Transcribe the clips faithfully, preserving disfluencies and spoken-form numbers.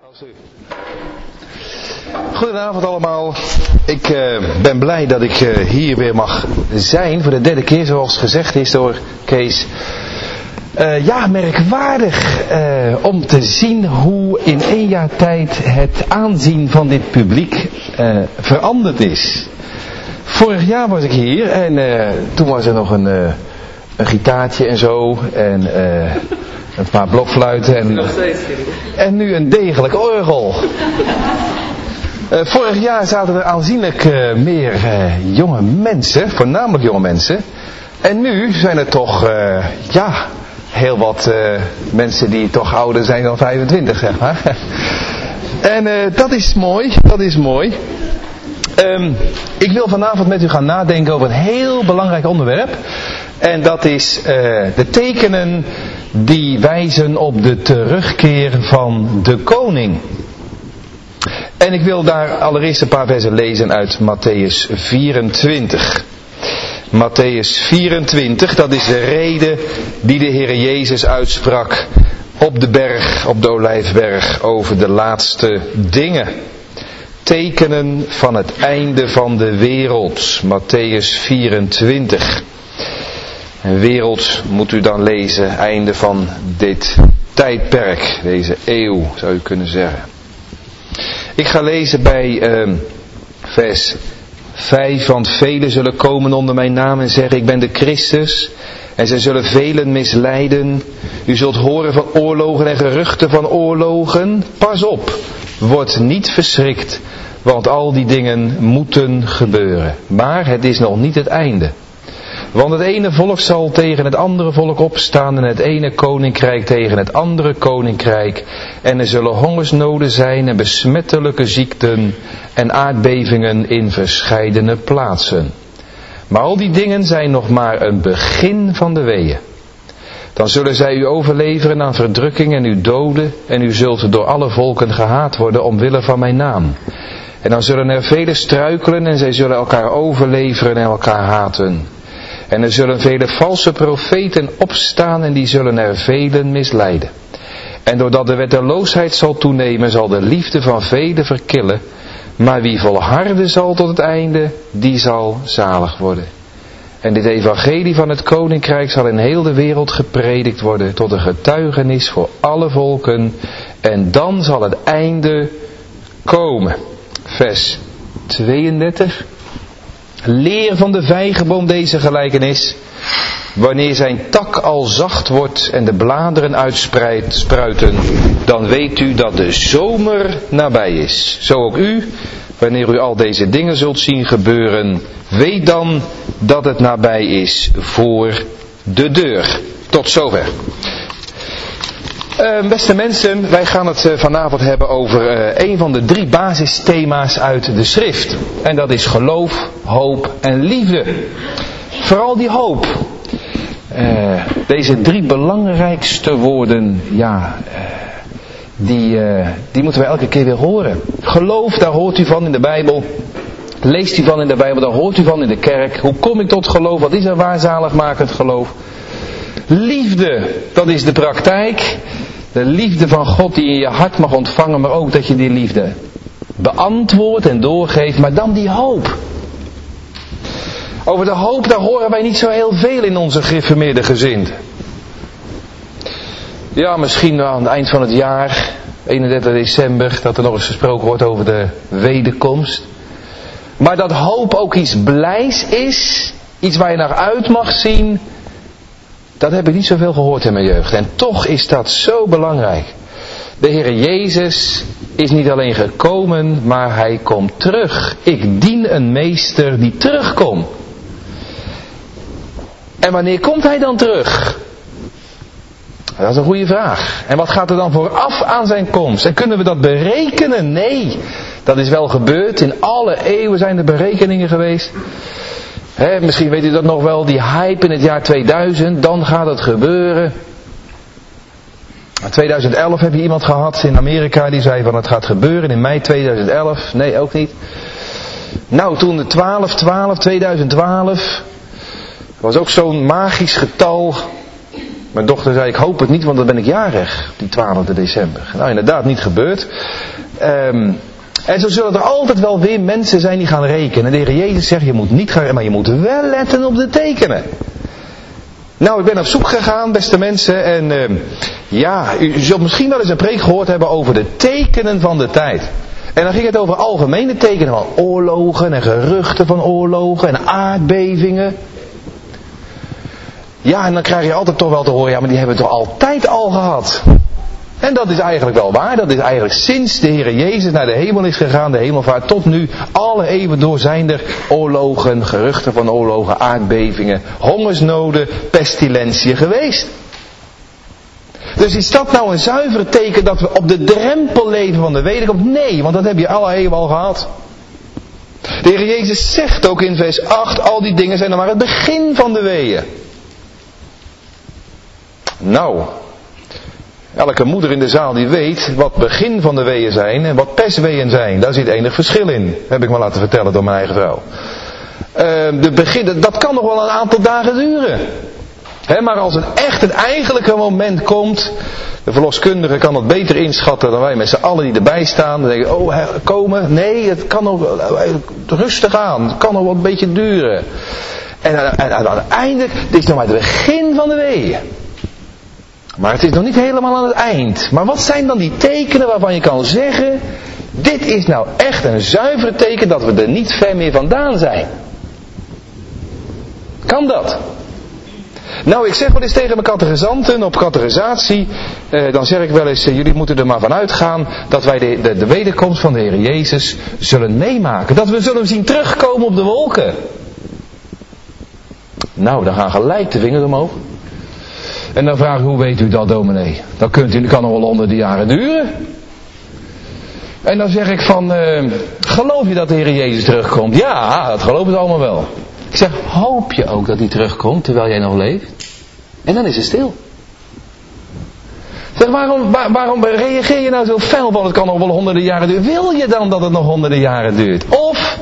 Goedenavond allemaal. Ik uh, ben blij dat ik uh, hier weer mag zijn voor de derde keer, zoals gezegd is door Kees. Uh, ja, merkwaardig uh, om te zien hoe in één jaar tijd het aanzien van dit publiek uh, veranderd is. Vorig jaar was ik hier en uh, toen was er nog een, uh, een gitaartje en zo en uh, een paar blokfluiten en, en nu een degelijk orgel. Uh, vorig jaar zaten er aanzienlijk uh, meer uh, jonge mensen, voornamelijk jonge mensen. En nu zijn er toch, uh, ja, heel wat uh, mensen die toch ouder zijn dan vijfentwintig, zeg maar. En uh, dat is mooi, dat is mooi. Um, ik wil vanavond met u gaan nadenken over een heel belangrijk onderwerp. En dat is uh, de tekenen die wijzen op de terugkeer van de koning. En ik wil daar allereerst een paar versen lezen uit Matthäus vierentwintig. Matthäus vierentwintig, dat is de rede die de Heer Jezus uitsprak op de berg, op de Olijfberg, over de laatste dingen. Tekenen van het einde van de wereld. Matthäus vierentwintig. En wereld moet u dan lezen, einde van dit tijdperk, deze eeuw zou u kunnen zeggen. Ik ga lezen bij uh, vers vijf, want velen zullen komen onder mijn naam en zeggen ik ben de Christus. En zij zullen velen misleiden. U zult horen van oorlogen en geruchten van oorlogen. Pas op, word niet verschrikt, want al die dingen moeten gebeuren. Maar het is nog niet het einde. Want het ene volk zal tegen het andere volk opstaan en het ene koninkrijk tegen het andere koninkrijk. En er zullen hongersnoden zijn en besmettelijke ziekten en aardbevingen in verscheidene plaatsen. Maar al die dingen zijn nog maar een begin van de weeën. Dan zullen zij u overleveren aan verdrukking en u doden en u zult door alle volken gehaat worden omwille van mijn naam. En dan zullen er velen struikelen en zij zullen elkaar overleveren en elkaar haten. En er zullen vele valse profeten opstaan en die zullen er velen misleiden. En doordat de wetteloosheid zal toenemen, zal de liefde van velen verkillen. Maar wie volharden zal tot het einde, die zal zalig worden. En dit evangelie van het koninkrijk zal in heel de wereld gepredikt worden tot een getuigenis voor alle volken. En dan zal het einde komen. Vers tweeëndertig. Leer van de vijgenboom deze gelijkenis. Wanneer zijn tak al zacht wordt en de bladeren uitspruiten, dan weet u dat de zomer nabij is. Zo ook u, wanneer u al deze dingen zult zien gebeuren, weet dan dat het nabij is voor de deur. Tot zover. Uh, beste mensen, wij gaan het uh, vanavond hebben over uh, een van de drie basisthema's uit de schrift. En dat is geloof, hoop en liefde. Vooral die hoop. Uh, deze drie belangrijkste woorden, ja, uh, die, uh, die moeten we elke keer weer horen. Geloof, daar hoort u van in de Bijbel. Leest u van in de Bijbel, daar hoort u van in de kerk. Hoe kom ik tot geloof? Wat is een waarzaligmakend geloof? Liefde, dat is de praktijk. De liefde van God die je in je hart mag ontvangen, maar ook dat je die liefde beantwoordt en doorgeeft. Maar dan die hoop. Over de hoop, daar horen wij niet zo heel veel in onze gereformeerde gezinden. Ja, misschien aan het eind van het jaar, eenendertig december, dat er nog eens gesproken wordt over de wederkomst. Maar dat hoop ook iets blijs is, iets waar je naar uit mag zien, dat heb ik niet zoveel gehoord in mijn jeugd. En toch is dat zo belangrijk. De Heer Jezus is niet alleen gekomen, maar hij komt terug. Ik dien een meester die terugkomt. En wanneer komt hij dan terug? Dat is een goede vraag. En wat gaat er dan vooraf aan zijn komst? En kunnen we dat berekenen? Nee, dat is wel gebeurd. In alle eeuwen zijn er berekeningen geweest. He, misschien weet u dat nog wel, die hype in het jaar tweeduizend, dan gaat het gebeuren. In tweeduizend elf heb je iemand gehad in Amerika die zei van het gaat gebeuren in mei tweeduizend elf. Nee, ook niet. Nou, toen de twaalf twaalf tweeduizend twaalf was ook zo'n magisch getal. Mijn dochter zei, ik hoop het niet, want dan ben ik jarig, die twaalfde december. Nou, inderdaad, niet gebeurd. Um, en zo zullen er altijd wel weer mensen zijn die gaan rekenen. En de Heer Jezus zegt, je moet niet gaan, maar je moet wel letten op de tekenen. Nou, ik ben op zoek gegaan, beste mensen. En uh, ja, u zult misschien wel eens een preek gehoord hebben over de tekenen van de tijd. En dan ging het over algemene tekenen van oorlogen en geruchten van oorlogen en aardbevingen. Ja, en dan krijg je altijd toch wel te horen, ja, maar die hebben we toch altijd al gehad. En dat is eigenlijk wel waar. Dat is eigenlijk sinds de Heer Jezus naar de hemel is gegaan, de hemelvaart, tot nu, alle eeuwen door zijn er oorlogen, geruchten van oorlogen, aardbevingen, hongersnoden, pestilentiën geweest. Dus is dat nou een zuiver teken dat we op de drempel leven van de wederkomst? Nee, want dat heb je alle eeuwen al gehad. De Heer Jezus zegt ook in vers acht, al die dingen zijn dan maar het begin van de weeën. Nou, elke moeder in de zaal die weet wat begin van de weeën zijn en wat pestweeën zijn. Daar zit enig verschil in, heb ik me laten vertellen door mijn eigen vrouw. Uh, de begin, dat kan nog wel een aantal dagen duren. He, maar als het echt het eigenlijke moment komt, de verloskundige kan dat beter inschatten dan wij met z'n allen die erbij staan. Dan denken, oh, komen? Nee, het kan nog rustig aan, het kan nog wel een beetje duren. En, en, en uiteindelijk, dit is nog maar het begin van de weeën. Maar het is nog niet helemaal aan het eind. Maar wat zijn dan die tekenen waarvan je kan zeggen, dit is nou echt een zuiver teken dat we er niet ver meer vandaan zijn? Kan dat? Nou, ik zeg wel eens tegen mijn catechizanten op catechisatie, eh, dan zeg ik wel eens, eh, jullie moeten er maar van uitgaan dat wij de, de, de wederkomst van de Heer Jezus zullen meemaken. Dat we zullen zien terugkomen op de wolken. Nou, dan gaan gelijk de vingers omhoog. En dan vraag ik, hoe weet u dat, dominee? Dat kunt u, kan nog wel honderden jaren duren. En dan zeg ik van, uh, geloof je dat de Heer Jezus terugkomt? Ja, dat geloven ze allemaal wel. Ik zeg, hoop je ook dat hij terugkomt terwijl jij nog leeft? En dan is het stil. Zeg, waarom, waar, waarom reageer je nou zo fel van het kan nog wel honderden jaren duren? Wil je dan dat het nog honderden jaren duurt? Of,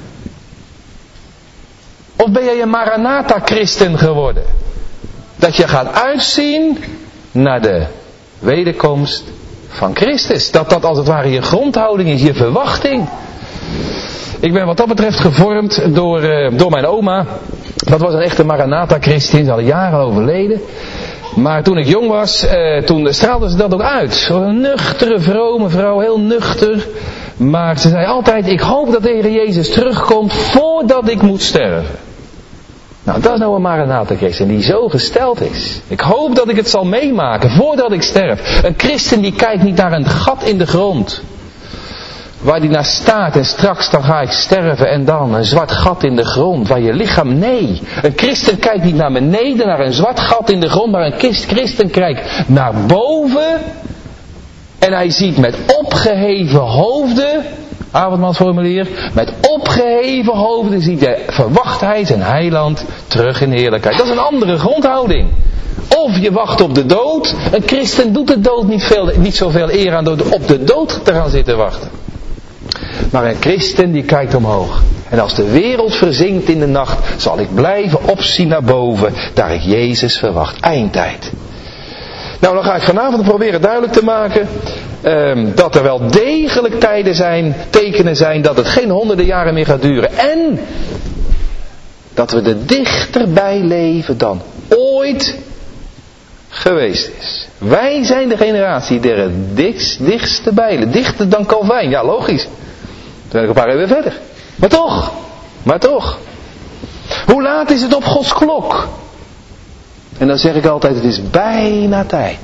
of ben jij een Maranatha-christen geworden? Dat je gaat uitzien naar de wederkomst van Christus. Dat dat als het ware je grondhouding is, je verwachting. Ik ben wat dat betreft gevormd door, uh, door mijn oma. Dat was een echte Maranatha-christin, ze is al jaren overleden. Maar toen ik jong was, uh, toen straalde ze dat ook uit. Zo'n nuchtere, vrome vrouw, heel nuchter. Maar ze zei altijd, ik hoop dat de Heer Jezus terugkomt voordat ik moet sterven. Nou, dat is nou een Maranatha-christen die zo gesteld is. Ik hoop dat ik het zal meemaken voordat ik sterf. Een christen die kijkt niet naar een gat in de grond. Waar die naar staat en straks dan ga ik sterven en dan een zwart gat in de grond. Waar je lichaam, nee. Een christen kijkt niet naar beneden, naar een zwart gat in de grond. Maar een christen kijkt naar boven. En hij ziet met opgeheven hoofden, avondmaalsformulier, met opgeheven hoofden ziet hij, verwacht hij zijn heiland terug in heerlijkheid. Dat is een andere grondhouding. Of je wacht op de dood. Een christen doet de dood niet, veel, niet zoveel eer aan door op de dood te gaan zitten wachten. Maar een christen die kijkt omhoog. En als de wereld verzinkt in de nacht, zal ik blijven opzien naar boven, daar ik Jezus verwacht. Eindtijd. Nou, dan ga ik vanavond proberen duidelijk te maken um, dat er wel degelijk tijden zijn, tekenen zijn, dat het geen honderden jaren meer gaat duren. En dat we er dichterbij leven dan ooit geweest is. Wij zijn de generatie die er het dichtst, dichtste bij, dichter dan Calvijn. Ja, logisch. Toen ben ik een paar eeuwen verder. Maar toch, maar toch. Hoe laat is het op Gods klok? En dan zeg ik altijd, het is bijna tijd.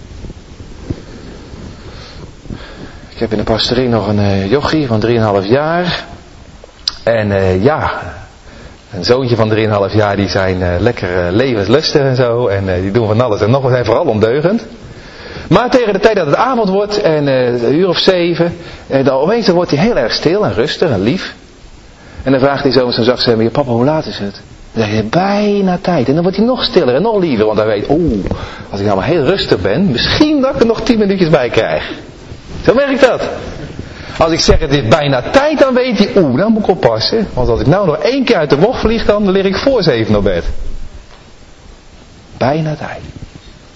Ik heb in de pastorie nog een uh, jochie van drieënhalf jaar. En uh, ja, een zoontje van drieënhalf jaar, die zijn uh, lekker uh, levenslustig en zo. En uh, die doen van alles en nog wat, zijn vooral ondeugend. Maar tegen de tijd dat het avond wordt, en uh, een uur of zeven, uh, dan opeens dan wordt hij heel erg stil en rustig en lief. En dan vraagt hij zo met zijn zacht stem, papa, hoe laat is het? Dan zeg je, bijna tijd. En dan wordt hij nog stiller en nog liever. Want hij weet, oeh, als ik nou maar heel rustig ben, misschien dat ik er nog tien minuutjes bij krijg. Zo werkt dat. Als ik zeg, het is bijna tijd, dan weet hij, oeh, dan moet ik oppassen. Want als ik nou nog één keer uit de bocht vlieg, dan lig ik voor zeven op bed. Bijna tijd.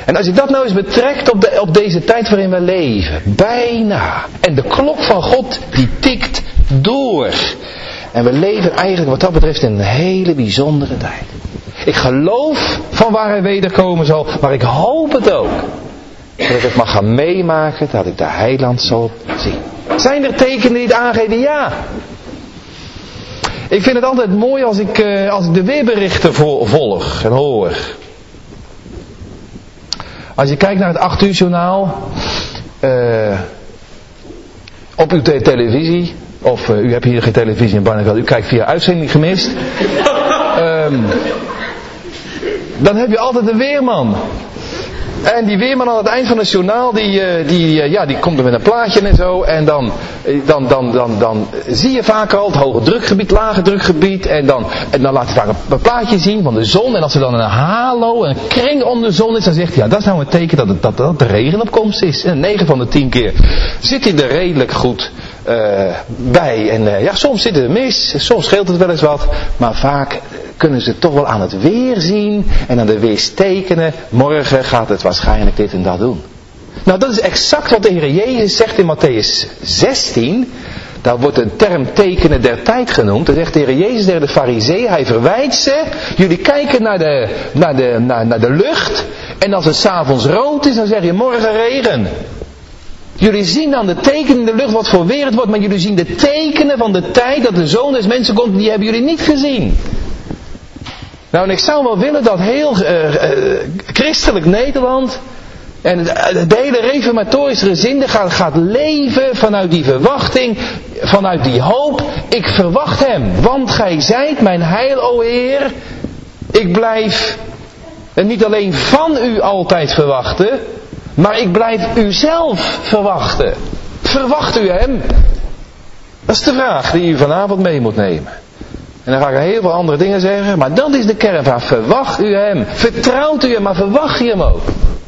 En als je dat nou eens betrekt op, de, op deze tijd waarin we leven. Bijna. En de klok van God die tikt door. En we leven eigenlijk wat dat betreft in een hele bijzondere tijd. Ik geloof van waar hij wederkomen zal. Maar ik hoop het ook. Dat ik het mag gaan meemaken. Dat ik de heiland zal zien. Zijn er tekenen die het aangeven? Ja. Ik vind het altijd mooi als ik, uh, als ik de weerberichten volg en hoor. Als je kijkt naar het acht uur journaal. Uh, op uw te- televisie. Of uh, u hebt hier geen televisie in Barneveld. U kijkt via uitzending gemist. um, dan heb je altijd een weerman. En die weerman aan het eind van het journaal, die, die, ja, die komt er met een plaatje en zo. En dan, dan, dan, dan, dan zie je vaak al het hoge drukgebied, lage drukgebied. En dan, en dan laat hij vaak een plaatje zien van de zon. En als er dan een halo, een kring om de zon is, dan zegt hij, ja, dat is nou een teken dat, het, dat, dat de regen op komst is. En negen van de tien keer zit hij er redelijk goed uh, bij. En uh, ja, soms zit er mis, soms scheelt het wel eens wat. Maar vaak kunnen ze toch wel aan het weer zien en aan de weerstekenen. Morgen gaat het waarschijnlijk dit en dat doen. Nou, dat is exact wat de Heer Jezus zegt in Mattheüs zestien. Daar wordt een term tekenen der tijd genoemd. Dan zegt de Heer Jezus tegen de Farizeeën, hij verwijt ze. Jullie kijken naar de, naar de, naar, naar de lucht. En als het 's avonds rood is, dan zeg je morgen regen. Jullie zien aan de tekenen in de lucht wat voor weer het wordt. Maar jullie zien de tekenen van de tijd dat de Zoon des Mensen komt. Die hebben jullie niet gezien. Nou, en ik zou wel willen dat heel uh, uh, christelijk Nederland en het, de hele reformatorische gezinde gaat, gaat leven vanuit die verwachting, vanuit die hoop. Ik verwacht hem, want gij zijt mijn heil, o Heer. Ik blijf en niet alleen van u altijd verwachten, maar ik blijf u zelf verwachten. Verwacht u hem? Dat is de vraag die u vanavond mee moet nemen. En dan ga ik heel veel andere dingen zeggen. Maar dat is de kernvraag. Verwacht u hem. Vertrouwt u hem. Maar verwacht je hem ook.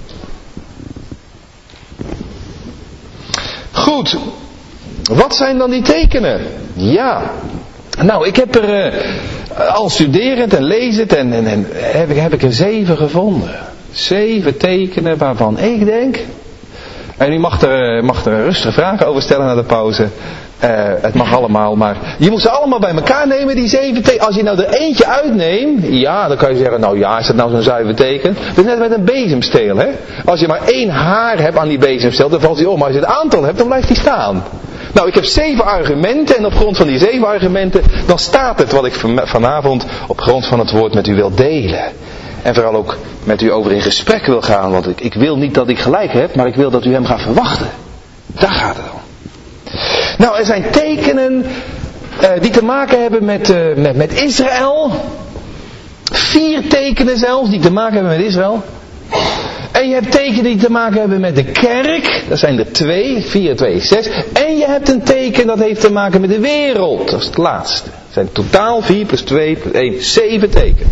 Goed. Wat zijn dan die tekenen? Ja. Nou, ik heb er uh, al studerend en lezend. En, en, en heb, ik, heb ik er zeven gevonden. Zeven tekenen waarvan ik denk. En u mag er, mag er rustig vragen over stellen na de pauze. Uh, het mag allemaal, maar je moet ze allemaal bij elkaar nemen, die zeven tekenen. Als je nou er eentje uitneemt, ja, dan kan je zeggen, nou ja, is dat nou zo'n zuiver teken? Dat is net met een bezemsteel, hè. Als je maar één haar hebt aan die bezemsteel, dan valt die om. Maar als je het aantal hebt, dan blijft die staan. Nou, ik heb zeven argumenten en op grond van die zeven argumenten, dan staat het wat ik vanavond op grond van het woord met u wil delen. En vooral ook met u over in gesprek wil gaan, want ik, ik wil niet dat ik gelijk heb, maar ik wil dat u hem gaat verwachten. Daar gaat het om. Nou, er zijn tekenen uh, die te maken hebben met, uh, met, met Israël. Vier tekenen zelfs die te maken hebben met Israël. En je hebt tekenen die te maken hebben met de kerk. Dat zijn er twee. Vier, twee, zes. En je hebt een teken dat heeft te maken met de wereld. Dat is het laatste. Het zijn totaal vier plus twee plus één. Zeven tekenen.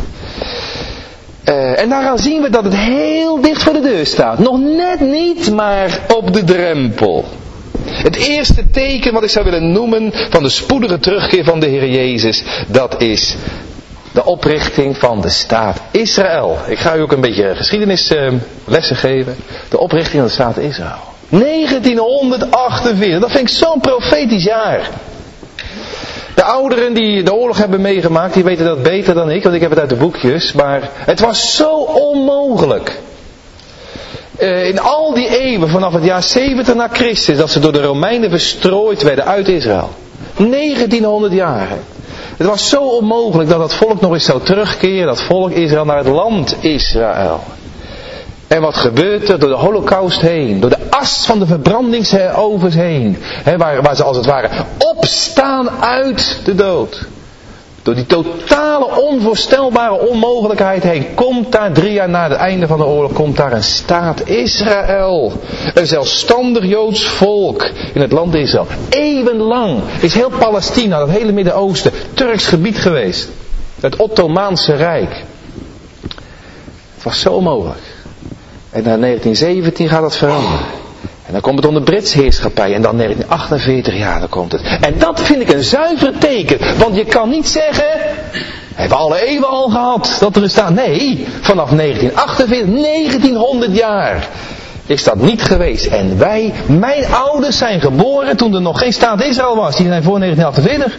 Uh, en daaraan zien we dat het heel dicht voor de deur staat. Nog net niet, maar op de drempel. Het eerste teken wat ik zou willen noemen van de spoedige terugkeer van de Heer Jezus, dat is de oprichting van de staat Israël. Ik ga u ook een beetje geschiedenislessen uh, geven. De oprichting van de staat Israël. negentienhonderdachtenveertig, dat vind ik zo'n profetisch jaar. De ouderen die de oorlog hebben meegemaakt, die weten dat beter dan ik, want ik heb het uit de boekjes. Maar het was zo onmogelijk. Uh, in al die eeuwen, vanaf het jaar zeventig na Christus, dat ze door de Romeinen verstrooid werden uit Israël. negentienhonderd jaar. Het was zo onmogelijk dat dat volk nog eens zou terugkeren, dat volk Israël, naar het land Israël. En wat gebeurt er door de Holocaust heen, door de as van de verbrandingsovens heen, hè, waar, waar ze als het ware opstaan uit de dood. Door die totale onvoorstelbare onmogelijkheid heen komt daar drie jaar na het einde van de oorlog, komt daar een staat Israël. Een zelfstandig Joods volk in het land Israël. Eeuwenlang is heel Palestina, dat hele Midden-Oosten, Turks gebied geweest. Het Ottomaanse Rijk. Het was zo onmogelijk. En na negentien zeventien gaat het veranderen. En dan komt het onder Britse heerschappij. En dan negentien achtenveertig, ja, dan komt het. En dat vind ik een zuiver teken. Want je kan niet zeggen, Hebben we alle eeuwen al gehad dat er staat? Nee, vanaf negentien achtenveertig, negentienhonderd jaar is dat niet geweest. En wij, mijn ouders zijn geboren toen er nog geen staat Israël was. Die zijn voor negentien achtenveertig.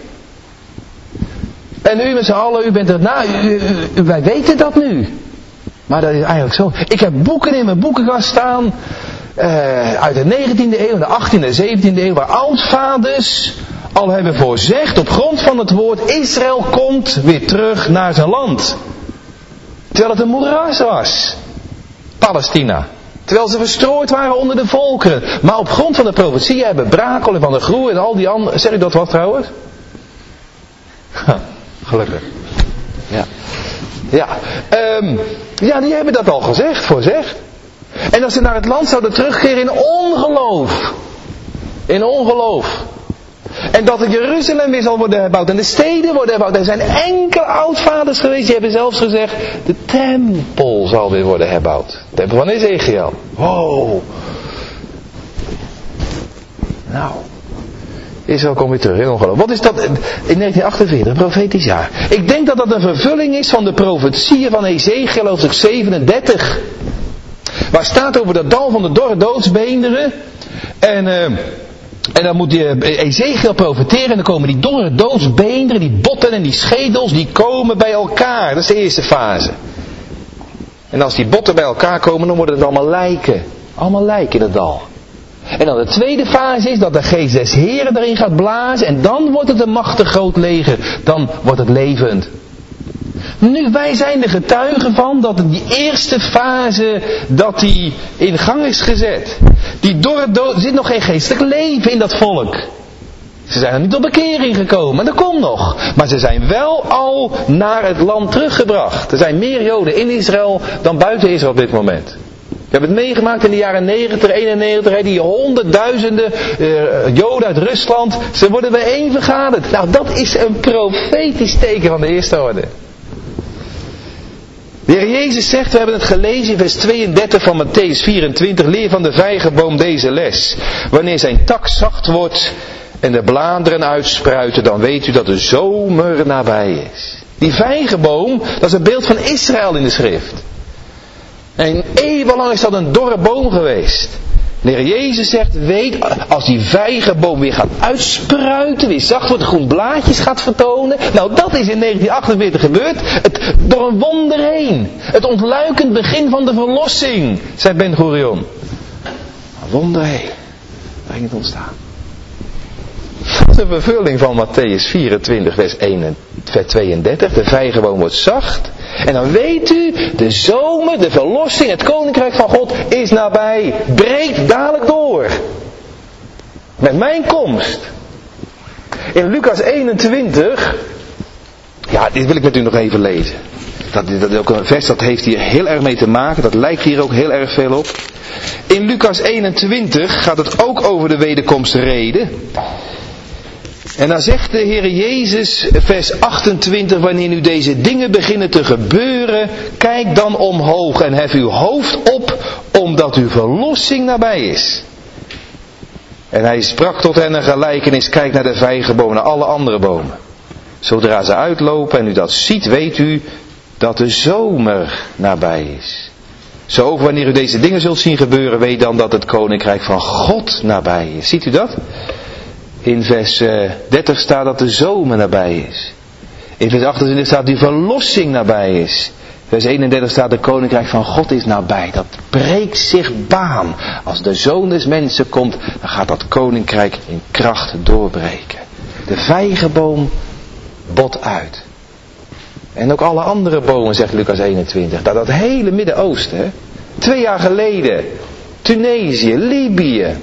En u met z'n allen, u bent er, nou, u, u, u, wij weten dat nu. Maar dat is eigenlijk zo. Ik heb boeken in mijn boekenkast staan, uh, uit de negentiende eeuw, de achttiende en zeventiende eeuw, waar oudvaders al hebben voorzegd op grond van het woord: Israël komt weer terug naar zijn land. Terwijl het een moeras was, Palestina. Terwijl ze verstrooid waren onder de volkeren. Maar op grond van de profetieën hebben Brakel en Van der Groe en al die anderen... Zeg ik dat wat trouwens? Ha, gelukkig. Ja. Ja. Um, ja, die hebben dat al gezegd, voorzegd. En dat ze naar het land zouden terugkeren in ongeloof. In ongeloof. En dat het Jeruzalem weer zal worden herbouwd. En de steden worden herbouwd. Er zijn enkele oudvaders geweest. Die hebben zelfs gezegd: de tempel zal weer worden herbouwd. De tempel van Ezekiel. Wow. Nou. Israël komt weer terug in ongeloof. Wat is dat in negentien achtenveertig? Een profetisch jaar. Ik denk dat dat een vervulling is van de profetieën van Ezekiel hoofdstuk zevenendertig. Waar staat over dat dal van de dorre doodsbeenderen. En... Uh, En dan moet die Ezekiel profeteren en dan komen die dorre doodsbeenderen, die botten en die schedels, die komen bij elkaar. Dat is de eerste fase. En als die botten bij elkaar komen, dan worden het allemaal lijken. Allemaal lijken in het dal. En dan de tweede fase is dat de geest des Heren erin gaat blazen en dan wordt het een machtig groot leger. Dan wordt het levend. Nu, wij zijn de getuigen van dat die eerste fase, dat die in gang is gezet. Die dorre dood, er zit nog geen geestelijk leven in dat volk. Ze zijn er niet tot bekering gekomen, en dat komt nog. Maar ze zijn wel al naar het land teruggebracht. Er zijn meer Joden in Israël dan buiten Israël op dit moment. Ik heb het meegemaakt in de jaren negentig, eenennegentig, die honderdduizenden uh, Joden uit Rusland, ze worden bijeen vergaderd. Nou, dat is een profetisch teken van de eerste orde. De Heer Jezus zegt, we hebben het gelezen in vers tweeëndertig van Mattheüs vierentwintig, leer van de vijgenboom deze les. Wanneer zijn tak zacht wordt en de bladeren uitspruiten, dan weet u dat de zomer nabij is. Die vijgenboom, dat is een beeld van Israël in de schrift. En eeuwenlang is dat een dorre boom geweest. De Heer Jezus zegt, weet, als die vijgenboom weer gaat uitspruiten, weer zacht wordt, groen blaadjes gaat vertonen. Nou, dat is in negentien achtenveertig gebeurd. Het, door een wonder heen. Het ontluikend begin van de verlossing, zei Ben Gurion. Een wonder heen. Waar ging het ontstaan? Dat is een vervulling van Mattheüs vierentwintig, vers tweeëndertig. De vijgenboom wordt zacht. En dan weet u, de zomer, de verlossing, het koninkrijk van God is nabij. Breekt dadelijk door. Met mijn komst. In Lucas eenentwintig, ja, dit wil ik met u nog even lezen. Dat, dat is ook een vers dat heeft hier heel erg mee te maken. Dat lijkt hier ook heel erg veel op. In Lucas eenentwintig gaat het ook over de wederkomstreden. En dan zegt de Heer Jezus, vers achtentwintig, wanneer nu deze dingen beginnen te gebeuren, kijk dan omhoog en hef uw hoofd op, omdat uw verlossing nabij is. En hij sprak tot hen een gelijkenis, kijk naar de vijgenboom, naar alle andere bomen. Zodra ze uitlopen en u dat ziet, weet u dat de zomer nabij is. Zo ook wanneer u deze dingen zult zien gebeuren, weet dan dat het koninkrijk van God nabij is. Ziet u dat? In vers dertig staat dat de zomer nabij is. In vers achtentwintig staat die verlossing nabij is. Vers eenendertig staat de koninkrijk van God is nabij. Dat breekt zich baan. Als de zoon des mensen komt, dan gaat dat koninkrijk in kracht doorbreken. De vijgenboom bot uit. En ook alle andere bomen, zegt Lucas eenentwintig. Dat, dat hele Midden-Oosten. Hè? Twee jaar geleden. Tunesië, Libië.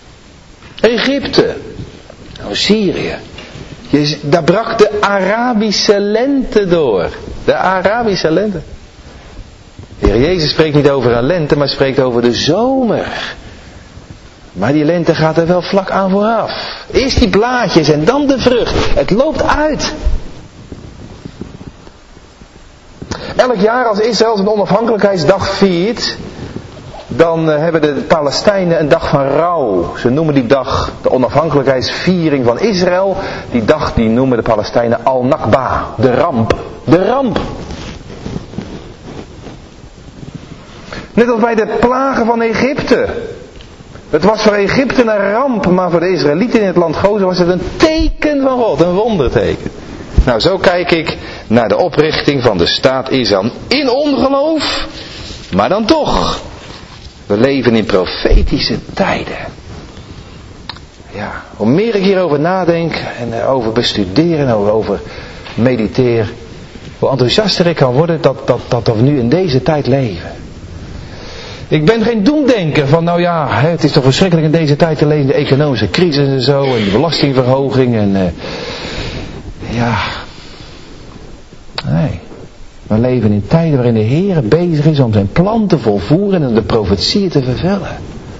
Egypte. Nou, Syrië. Je, daar brak de Arabische lente door. De Arabische lente. De Heer Jezus spreekt niet over een lente, maar spreekt over de zomer. Maar die lente gaat er wel vlak aan vooraf. Eerst die blaadjes en dan de vrucht. Het loopt uit. Elk jaar als Israël zijn onafhankelijkheidsdag viert, dan uh, hebben de Palestijnen een dag van rouw. Ze noemen die dag de onafhankelijkheidsviering van Israël. Die dag die noemen de Palestijnen Al-Nakba, de ramp. De ramp. Net als bij de plagen van Egypte. Het was voor Egypte een ramp, maar voor de Israëlieten in het land Gozen was het een teken van God, een wonderteken. Nou, zo kijk ik naar de oprichting van de staat Israël. In ongeloof, maar dan toch. We leven in profetische tijden. Ja, hoe meer ik hierover nadenk en over bestudeer en over, over mediteer, hoe enthousiaster ik kan worden dat, dat, dat we nu in deze tijd leven. Ik ben geen doemdenker van, nou ja, het is toch verschrikkelijk in deze tijd te leven, de economische crisis en zo, en de belastingverhoging en uh, ja, nee. We leven in tijden waarin de Heer bezig is om zijn plan te volvoeren en de profetieën te vervullen.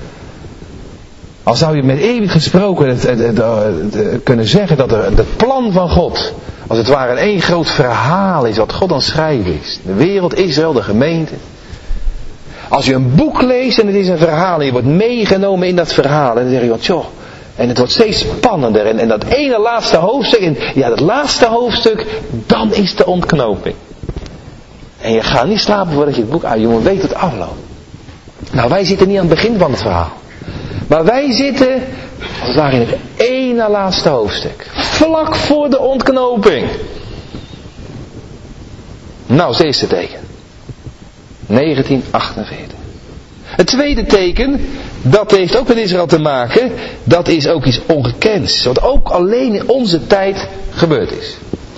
Al zou je met eeuwig gesproken het, het, het, het, het, kunnen zeggen dat er, het plan van God, als het ware een één groot verhaal is wat God aan het schrijven is. De wereld, Israël, de gemeente. Als je een boek leest en het is een verhaal en je wordt meegenomen in dat verhaal. En dan zeg je, wat joh. En het wordt steeds spannender. En, en dat ene laatste hoofdstuk. En ja, dat laatste hoofdstuk. Dan is de ontknoping. En je gaat niet slapen voordat je het boek uit. Je moet weten het afloopt. Nou, wij zitten niet aan het begin van het verhaal. Maar wij zitten, als het ware, in het ene laatste hoofdstuk. Vlak voor de ontknoping. Nou, is het eerste teken. negentien achtenveertig. Het tweede teken, dat heeft ook met Israël te maken, dat is ook iets ongekends. Wat ook alleen in onze tijd gebeurd is.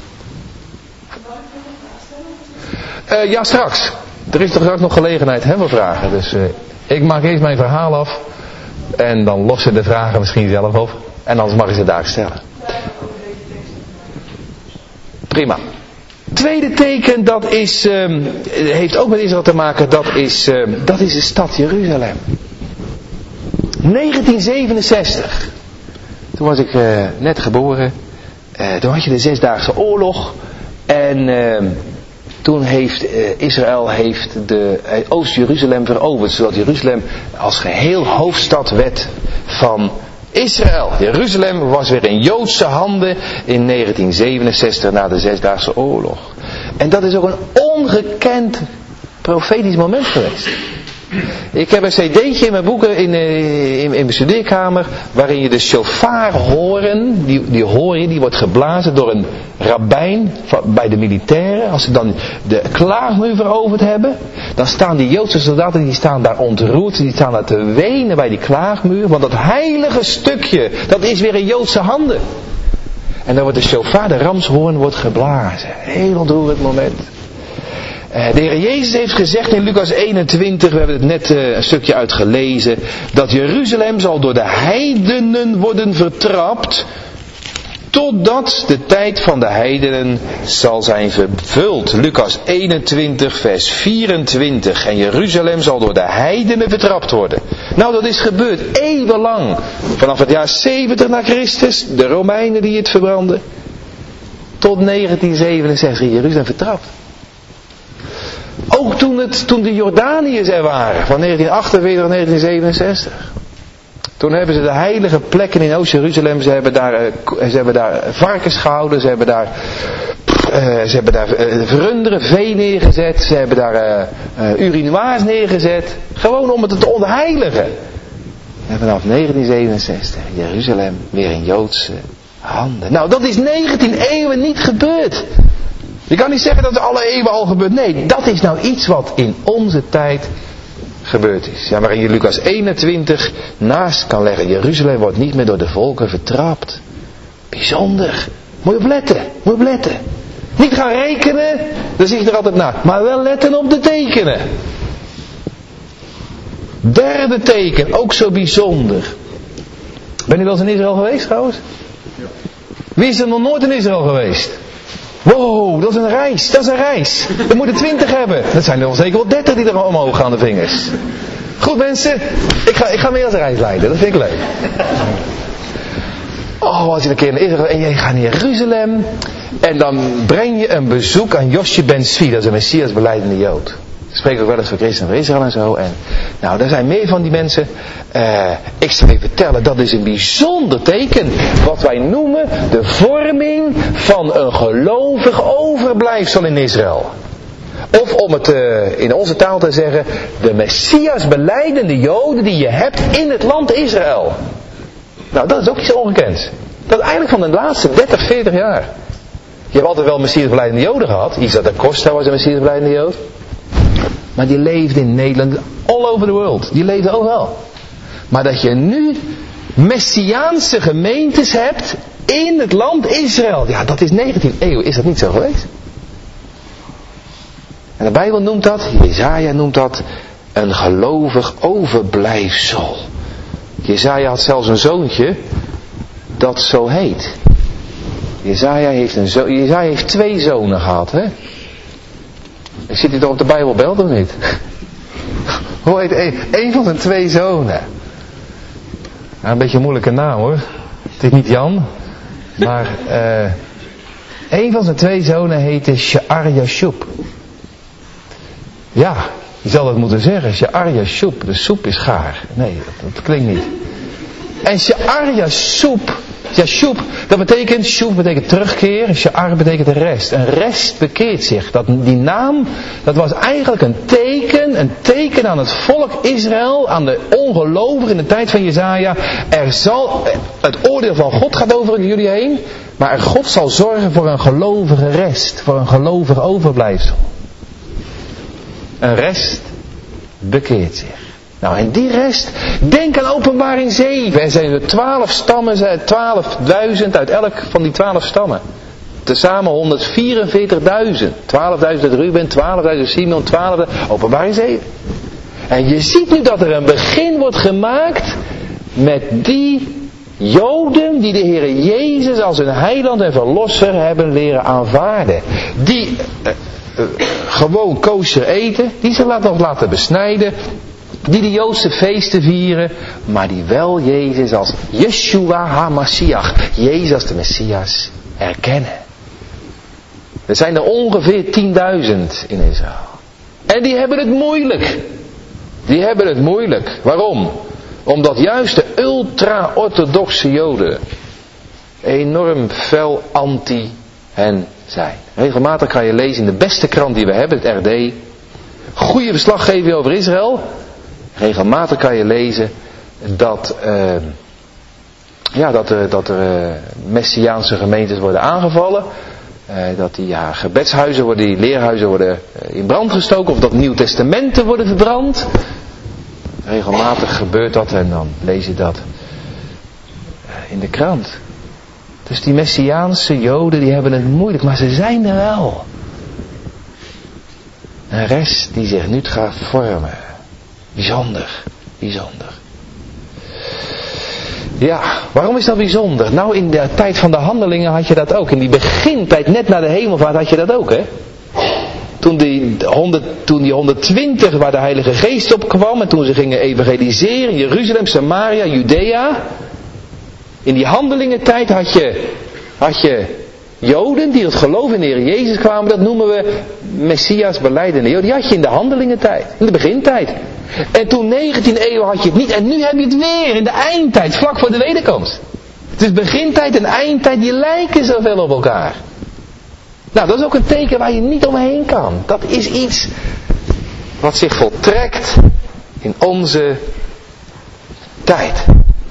Uh, ja, straks. Er is toch straks nog gelegenheid hè, voor vragen. Dus uh, ik maak eerst mijn verhaal af. En dan lossen de vragen misschien zelf op. En anders mag je ze daar stellen. Prima. Tweede teken, dat is, um, heeft ook met Israël te maken, dat is, um, dat is de stad Jeruzalem. negentien zevenenzestig. Toen was ik uh, net geboren. Uh, toen had je de Zesdaagse Oorlog. En uh, toen heeft uh, Israël heeft de uh, Oost-Jeruzalem veroverd. Zodat Jeruzalem als geheel hoofdstad werd van Israël. Jeruzalem was weer in Joodse handen in negentien zevenenzestig na de Zesdaagse Oorlog. En dat is ook een ongekend profetisch moment geweest. Ik heb een cd'tje in mijn boeken, in, in, in mijn studeerkamer, waarin je de shofar horen, die, die hoor je, die wordt geblazen door een rabbijn bij de militairen. Als ze dan de klaagmuur veroverd hebben, dan staan die Joodse soldaten, die staan daar ontroerd, die staan daar te wenen bij die klaagmuur, want dat heilige stukje, dat is weer in Joodse handen. En dan wordt de shofar, de ramshoorn, wordt geblazen. Heel ontroerend moment. De Heer Jezus heeft gezegd in Lucas eenentwintig, we hebben het net uh, een stukje uitgelezen, dat Jeruzalem zal door de heidenen worden vertrapt, totdat de tijd van de heidenen zal zijn vervuld. Lucas eenentwintig vers vierentwintig. En Jeruzalem zal door de heidenen vertrapt worden. Nou, dat is gebeurd eeuwenlang. Vanaf het jaar zeventig na Christus, de Romeinen die het verbranden, tot negentien zevenenzestig Jeruzalem vertrapt. Ook toen, het, toen de Jordaniërs er waren, van negentien achtenveertig tot negentien zevenenzestig. Toen hebben ze de heilige plekken in Oost-Jeruzalem, ze hebben daar, ze hebben daar varkens gehouden, ze hebben daar, uh, ze hebben daar uh, verrunderen, vee neergezet, ze hebben daar uh, uh, urinoirs neergezet. Gewoon om het te ontheiligen. En vanaf negentien zevenenzestig, Jeruzalem weer in Joodse handen. Nou, dat is negentien eeuwen niet gebeurd. Je kan niet zeggen dat het alle eeuwen al gebeurt. Nee, dat is nou iets wat in onze tijd gebeurd is. Ja, waarin je Lucas eenentwintig naast kan leggen. Jeruzalem wordt niet meer door de volken vertrapt. Bijzonder. Moet je op letten. Moet je op letten. Niet gaan rekenen, dan zit je er altijd naar. Maar wel letten op de tekenen. Derde teken, ook zo bijzonder. Ben je wel eens in Israël geweest trouwens? Wie is er nog nooit in Israël geweest? Wow, dat is een reis, dat is een reis. We moeten twintig hebben. Dat zijn er wel zeker wel dertig die er omhoog gaan, de vingers. Goed mensen, ik ga, ik ga mee als reisleider, dat vind ik leuk. Oh, als je een keer naar Israël en je gaat naar Jeruzalem. En dan breng je een bezoek aan Josje ben Zvi, dat is een Messias belijdende Jood. spreek ook wel eens voor Christen voor Israël en zo. En, nou, daar zijn meer van die mensen. Uh, ik zal je vertellen, dat is een bijzonder teken. Wat wij noemen de vorming van een gelovig overblijfsel in Israël. Of om het uh, in onze taal te zeggen, de Messias belijdende Joden die je hebt in het land Israël. Nou, dat is ook iets ongekends. Dat is eigenlijk van de laatste dertig, veertig jaar. Je hebt altijd wel Messias belijdende Joden gehad. Isaac da Costa was een Messias belijdende Jood. Maar die leefde in Nederland, all over the world. Die leefde overal. Maar dat je nu Messiaanse gemeentes hebt in het land Israël. Ja, dat is negentiende eeuw. Is dat niet zo geweest? En de Bijbel noemt dat, Jesaja noemt dat, een gelovig overblijfsel. Jesaja had zelfs een zoontje dat zo heet. Jesaja heeft, een zo- Jesaja heeft twee zonen gehad, hè? Zit hij toch op de Bijbelbelt of niet? Hoe heet een, een van zijn twee zonen? Nou, een beetje een moeilijke naam hoor. Het is niet Jan. Maar uh, een van zijn twee zonen heette Shear-Jashub. Ja, je zal dat moeten zeggen. Shear-Jashub. De soep is gaar. Nee, dat, dat klinkt niet. En Shear-Jashub, Jashub, dat betekent, Shub betekent terugkeer, Shear betekent de rest. Een rest bekeert zich. Dat, die naam, dat was eigenlijk een teken, een teken aan het volk Israël, aan de ongelovigen in de tijd van Jesaja. Er zal, het oordeel van God gaat over jullie heen, maar God zal zorgen voor een gelovige rest, voor een gelovig overblijfsel. Een rest bekeert zich. Nou, en die rest, denk aan Openbaring zeven. Er zijn er twaalf stammen, twaalfduizend uit elk van die twaalf stammen. Tezamen honderdvierenveertigduizend. twaalfduizend uit Ruben, twaalfduizend uit Simon, twaalfduizend. Openbaring zeven. En je ziet nu dat er een begin wordt gemaakt met die Joden die de Heer Jezus als hun heiland en verlosser hebben leren aanvaarden. Die uh, uh, gewoon kosher eten, die ze nog laten besnijden. Die de Joodse feesten vieren, maar die wel Jezus als Yeshua HaMashiach, Jezus als de Messias, erkennen. Er zijn er ongeveer tienduizend in Israël. En die hebben het moeilijk. Die hebben het moeilijk. Waarom? Omdat juist de ultra-orthodoxe Joden enorm fel anti hen zijn. Regelmatig kan je lezen in de beste krant die we hebben, het R D. Goede verslaggeving over Israël. Regelmatig kan je lezen dat, uh, ja, dat er, dat er uh, Messiaanse gemeentes worden aangevallen. Uh, dat die ja, gebedshuizen worden, die leerhuizen worden uh, in brand gestoken. Of dat Nieuw Testamenten worden verbrand. Regelmatig gebeurt dat en dan lees je dat uh, in de krant. Dus die Messiaanse Joden die hebben het moeilijk, maar ze zijn er wel. Een rest die zich nu gaat vormen. Bijzonder, bijzonder. Ja, waarom is dat bijzonder? Nou, in de tijd van de handelingen had je dat ook. In die begintijd, net na de hemelvaart, had je dat ook, hè? Toen die, honderd, toen die honderdtwintig waar de Heilige Geest op kwam en toen ze gingen evangeliseren, Jeruzalem, Samaria, Judea. In die handelingentijd had je, had je Joden die het geloof in de Heer Jezus kwamen, dat noemen we Messias belijdende Joden. Die had je in de handelingentijd, in de begintijd. En toen negentiende eeuw had je het niet. En nu heb je het weer in de eindtijd, vlak voor de wederkomst. Het is begintijd en eindtijd, die lijken zoveel op elkaar. Nou, dat is ook een teken waar je niet omheen kan. Dat is iets wat zich voltrekt in onze tijd.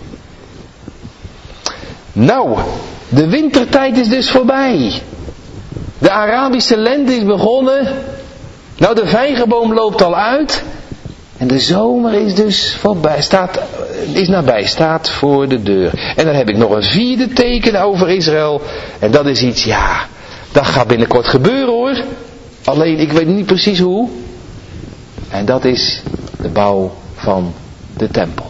Nou, de wintertijd is dus voorbij. De Arabische lente is begonnen. Nou, de vijgenboom loopt al uit. En de zomer is dus voorbij, staat, is nabij, staat voor de deur. En dan heb ik nog een vierde teken over Israël. En dat is iets, ja, dat gaat binnenkort gebeuren hoor. Alleen ik weet niet precies hoe. En dat is de bouw van de tempel.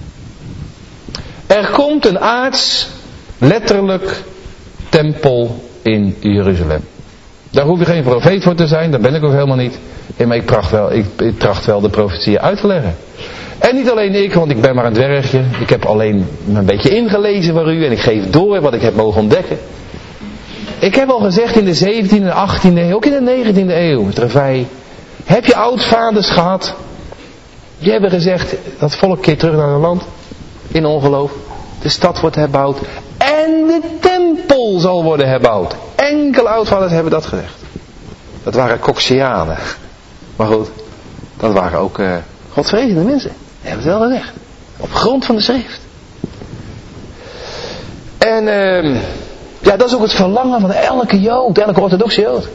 Er komt een aards, letterlijk, tempel in Jeruzalem. Daar hoef je geen profeet voor te zijn, daar ben ik ook helemaal niet. Ja, maar ik tracht, wel, ik, ik tracht wel de profetieën uit te leggen. En niet alleen ik, want ik ben maar een dwergje. Ik heb alleen een beetje ingelezen voor u en ik geef door wat ik heb mogen ontdekken. Ik heb al gezegd in de zeventiende en achttiende eeuw, ook in de negentiende eeuw, met Revij, Heb je oudvaders gehad? Die hebben gezegd, dat volk keert terug naar hun land. In ongeloof. De stad wordt herbouwd. En de tempel zal worden herbouwd. Enkele oudvaders hebben dat gezegd. Dat waren Coxianen. Maar goed, dat waren ook uh, godvrezende mensen. Die hebben het wel gezegd. Op grond van de schrift. En uh, ja, dat is ook het verlangen van elke Jood, elke orthodoxe Jood.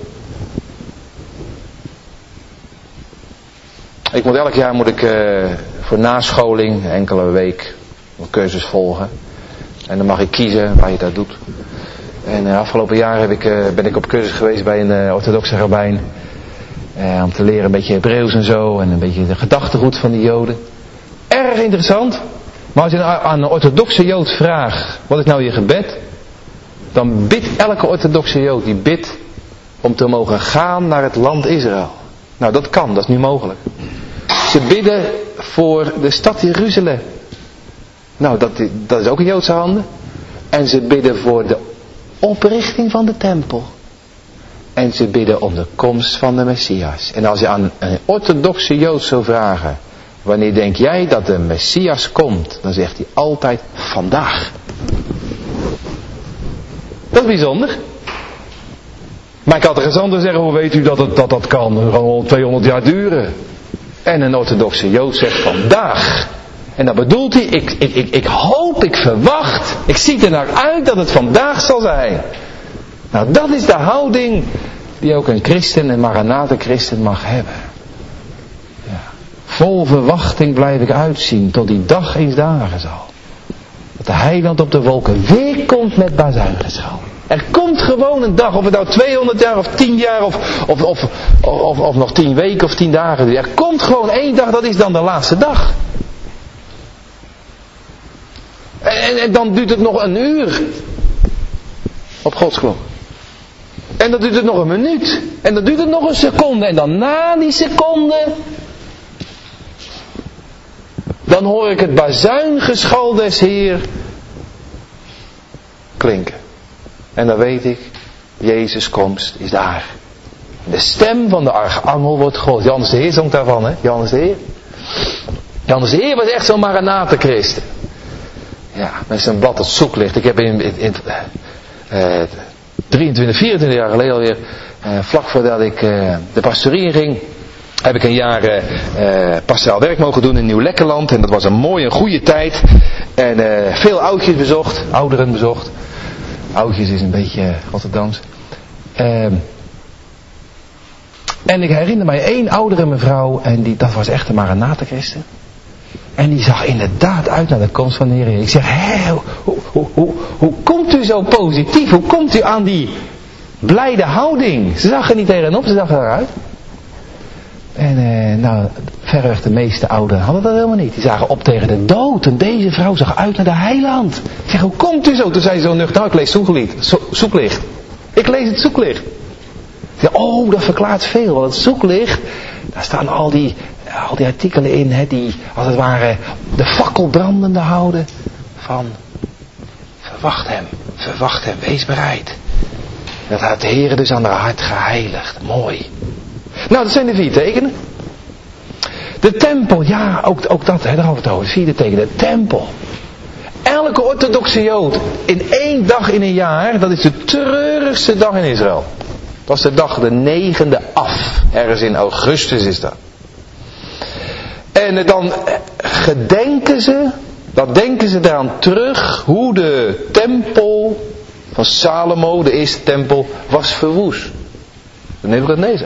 Ik moet elk jaar moet ik uh, voor nascholing enkele week cursus volgen. En dan mag ik kiezen waar je dat doet. En uh, afgelopen jaar heb ik, uh, ben ik op cursus geweest bij een uh, orthodoxe rabbijn. Uh, om te leren een beetje Hebreeuws en zo. En een beetje de gedachtegoed van die Joden. Erg interessant. Maar als je aan een orthodoxe Jood vraagt, wat is nou je gebed? Dan bidt elke orthodoxe Jood, die bidt om te mogen gaan naar het land Israël. Nou, dat kan, dat is nu mogelijk. Ze bidden voor de stad Jeruzalem. Nou, dat, dat is ook in Joodse handen. En ze bidden voor de oprichting van de tempel. En ze bidden om de komst van de Messias. En als je aan een orthodoxe Jood zou vragen, wanneer denk jij dat de Messias komt? Dan zegt hij altijd vandaag. Dat is bijzonder. Maar ik had er eens anders zeggen, hoe weet u dat het, dat, dat kan? Het kan al tweehonderd jaar duren. En een orthodoxe Jood zegt vandaag. En dat bedoelt hij, ik, ik, ik, ik hoop, ik verwacht, ik zie er naar uit dat het vandaag zal zijn. Nou, dat is de houding die ook een christen, een Maranatha christen mag hebben. Ja. Vol verwachting blijf ik uitzien tot die dag eens dagen zal. Dat de heiland op de wolken weer komt met bazuingeschal. Er komt gewoon een dag, of het nou tweehonderd jaar of tien jaar of, of, of, of, of nog tien weken of tien dagen. Er komt gewoon één dag, dat is dan de laatste dag. En, en dan duurt het nog een uur op Gods klok. En dan duurt het nog een minuut. En dan duurt het nog een seconde. En dan na die seconde, dan hoor ik het bazuingeschal des Heer klinken. En dan weet ik, Jezus' komst is daar. De stem van de archangel wordt gehoord. Johannes de Heer zong daarvan, hè? Johannes de Heer. Johannes de Heer was echt zo'n Maranatha christen. Ja, met zijn blad het zoeklicht. Ik heb in, in, in uh, drieëntwintig, vierentwintig jaar geleden alweer, uh, vlak voordat ik uh, de pastorie in ging, heb ik een jaar uh, uh, pastoraal werk mogen doen in Nieuw-Lekkerland. En dat was een mooie, een goede tijd. En uh, veel oudjes bezocht, ouderen bezocht. Oudjes is een beetje uh, Rotterdams. Uh, en ik herinner mij één oudere mevrouw, en die, dat was echt een Maranatha christen. En die zag inderdaad uit naar de komst van de Heer. Ik zeg, hé, hoe, hoe, hoe, hoe komt u zo positief? Hoe komt u aan die blijde houding? Ze zag er niet tegenop, ze zag eruit. En eh, nou, verreweg de meeste ouderen hadden dat helemaal niet. Die zagen op tegen de dood. En deze vrouw zag uit naar de heiland. Ik zeg, hoe komt u zo? Toen zei ze zo nuchter, nou, ik lees zoeklicht. Zo, zoeklicht. Ik lees het zoeklicht. Ik zeg, oh, dat verklaart veel. Want het zoeklicht, daar staan al die... al die artikelen in, hè, die als het ware de fakkel brandende houden van verwacht hem, verwacht hem, wees bereid. Dat had de Heer dus aan haar hart geheiligd. Mooi. Nou, dat zijn de vier tekenen. De tempel, ja, ook, ook dat, hè, daar hadden we het over. Het vierde teken, de tempel. Elke orthodoxe Jood in één dag in een jaar, dat is de treurigste dag in Israël. Dat is de dag de negende af. Ergens in augustus is dat. En dan gedenken ze, dan denken ze eraan terug hoe de tempel van Salomo, de eerste tempel, was verwoest. Door Nebukadnezar.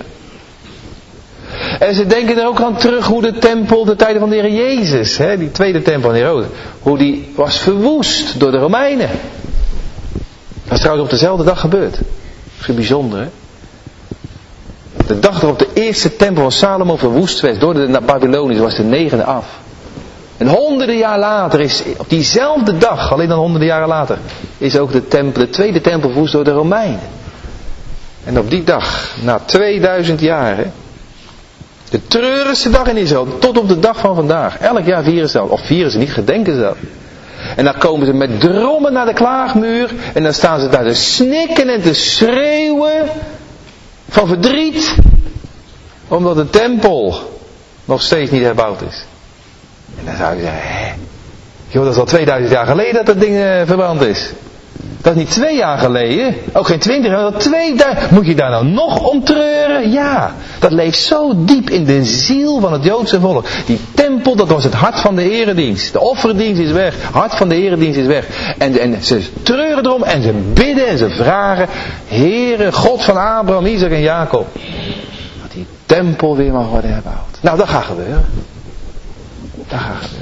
En ze denken er ook aan terug hoe de tempel, de tijden van de Heer Jezus, hè, die tweede tempel van Herodes, hoe die was verwoest door de Romeinen. Dat is trouwens op dezelfde dag gebeurd. Dat is bijzonder, hè? De dag waarop de eerste tempel van Salomo verwoest werd door de Babyloniërs was de negende af. En honderden jaar later is, op diezelfde dag, alleen dan honderden jaren later, is ook de, tempel, de tweede tempel verwoest door de Romeinen. En op die dag, na tweeduizend jaar, hè, de treurigste dag in Israël, tot op de dag van vandaag. Elk jaar vieren ze dat, of vieren ze niet, gedenken ze dat. En dan komen ze met drommen naar de klaagmuur en dan staan ze daar te snikken en te schreeuwen van verdriet. Omdat de tempel nog steeds niet herbouwd is. En dan zou je zeggen, hè? Joh, dat is al tweeduizend jaar geleden dat dat ding uh, verbrand is. Dat is niet twee jaar geleden, ook geen twintig jaar, dat tweeduizend. Moet je daar nou nog om treuren? Ja, dat leeft zo diep in de ziel van het Joodse volk. Die tempel, dat was het hart van de eredienst. De offerdienst is weg, het hart van de eredienst is weg. En, en ze treuren erom en ze bidden en ze vragen, Heere, God van Abraham, Isaac en Jacob, dat die tempel weer mag worden herbouwd. Nou, dat gaat gebeuren. Dat gaat gebeuren.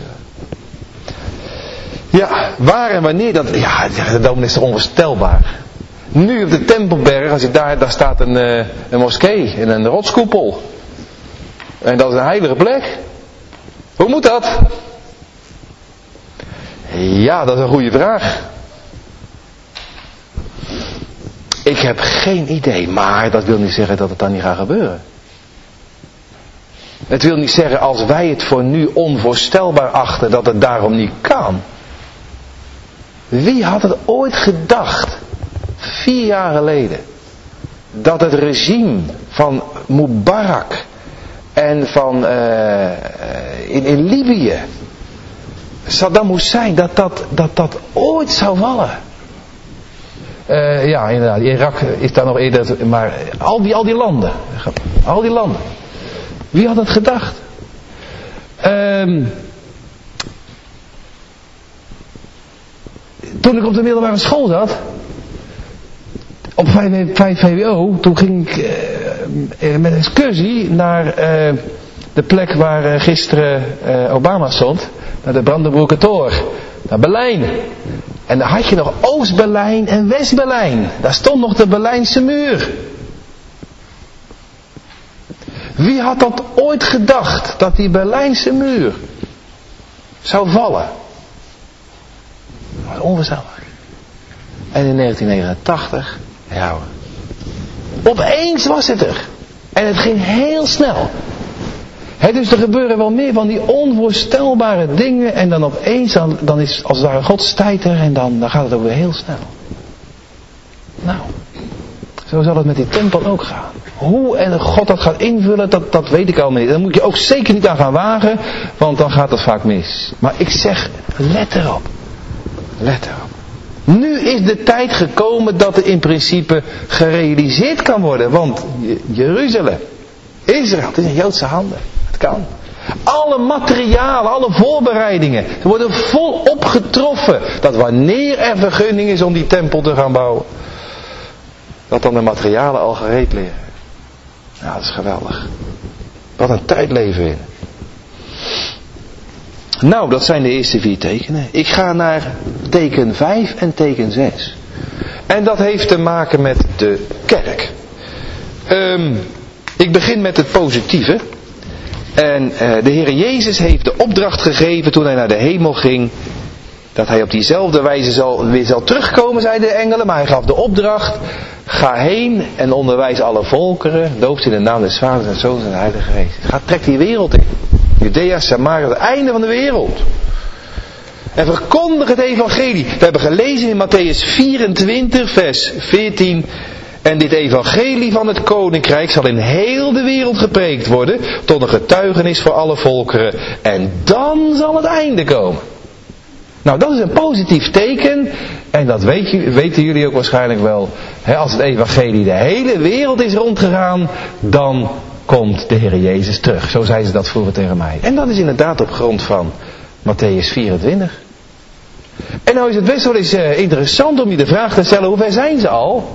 Ja, waar en wanneer dat... Ja, dat is toch onvoorstelbaar. Nu op de Tempelberg, als je daar, daar staat een, uh, een moskee en een rotskoepel. En dat is een heilige plek. Hoe moet dat? Ja, dat is een goede vraag. Ik heb geen idee, maar dat wil niet zeggen dat het dan niet gaat gebeuren. Het wil niet zeggen als wij het voor nu onvoorstelbaar achten dat het daarom niet kan. Wie had het ooit gedacht, vier jaar geleden, dat het regime van Mubarak en van uh, in, in Libië, Saddam Hussein, dat dat, dat dat ooit zou vallen? Uh, ja, inderdaad, Irak is daar nog eerder, maar al die, al die landen, al die landen. Wie had het gedacht? Um, toen ik op de middelbare school zat, op vijf V W O, toen ging ik uh, met een excursie naar uh, de plek waar uh, gisteren uh, Obama stond, naar de Brandenburger Tor, naar Berlijn. En daar had je nog Oost-Berlijn en West-Berlijn. Daar stond nog de Berlijnse muur. Wie had dat ooit gedacht, dat die Berlijnse muur zou vallen? Dat was onvoorstelbaar. En in negentien negenentachtig, ja hoor, opeens was het er. En het ging heel snel. He, dus er gebeuren wel meer van die onvoorstelbare dingen. En dan opeens, dan, dan is als het ware Gods tijd er. En dan, dan gaat het ook weer heel snel. Nou, zo zal het met die tempel ook gaan. Hoe en God dat gaat invullen, dat, dat weet ik al niet. Daar moet je ook zeker niet aan gaan wagen. Want dan gaat het vaak mis. Maar ik zeg, let erop. Let erop. Nu is de tijd gekomen dat er in principe gerealiseerd kan worden. Want Jeruzalem, Israël, het is in Joodse handen. Het kan. Alle materialen, alle voorbereidingen, ze worden volop getroffen. Dat wanneer er vergunning is om die tempel te gaan bouwen, dat dan de materialen al gereed liggen. Ja, dat is geweldig. Wat een tijd leven in. Nou, dat zijn de eerste vier tekenen. Ik ga naar teken vijf en teken zes. En dat heeft te maken met de kerk. Um, ik begin met het positieve. En uh, de Heer Jezus heeft de opdracht gegeven toen hij naar de hemel ging, dat hij op diezelfde wijze zal, weer zal terugkomen, zeiden de engelen. Maar hij gaf de opdracht, ga heen en onderwijs alle volkeren, doop ze in de naam des Vaders en Zoons en de Heilige Geest. Ga, trek die wereld in. Judea, Samaria, het einde van de wereld. En verkondig het evangelie. We hebben gelezen in Matthäus vierentwintig, vers veertien. En dit evangelie van het koninkrijk zal in heel de wereld gepreekt worden, tot een getuigenis voor alle volkeren. En dan zal het einde komen. Nou, dat is een positief teken. En dat weet je, weten jullie ook waarschijnlijk wel. He, als het evangelie de hele wereld is rondgegaan, dan komt de Heer Jezus terug. Zo zei ze dat vroeger tegen mij. En dat is inderdaad op grond van Matthäus vierentwintig. En nou is het best wel eens uh, interessant om je de vraag te stellen, hoe ver zijn ze al?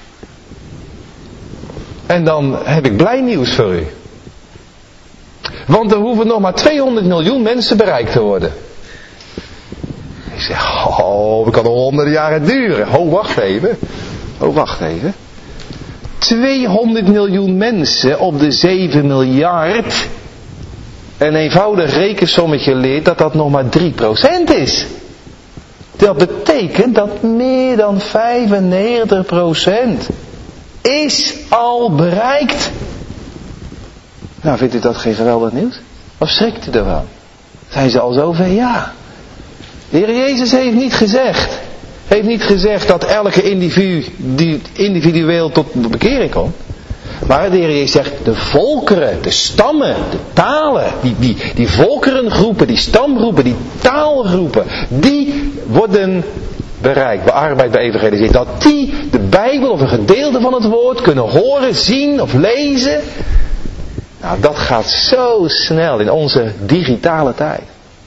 En dan heb ik blij nieuws voor u. Want er hoeven nog maar tweehonderd miljoen mensen bereikt te worden. Ik zeg, oh, dat kan nog honderden jaren duren. Oh, wacht even. Oh, wacht even. tweehonderd miljoen mensen op de zeven miljard. Een eenvoudig rekensommetje leert dat dat nog maar drie procent is. Dat betekent dat meer dan vijfennegentig procent is al bereikt. Nou, vindt u dat geen geweldig nieuws? Of schrikt u ervan? Zijn ze al zover? Ja. De Heer Jezus heeft niet gezegd, heeft niet gezegd dat elke individu die individueel tot bekering komt. Maar de Heer Jezus zegt, de volkeren, de stammen, de talen, die, die, die volkerengroepen, die stamgroepen, die taalgroepen, die worden bereikt, bearbeid, beëvangeliseerd. Dat die de Bijbel of een gedeelte van het woord kunnen horen, zien of lezen. Nou, dat gaat zo snel in onze digitale tijd.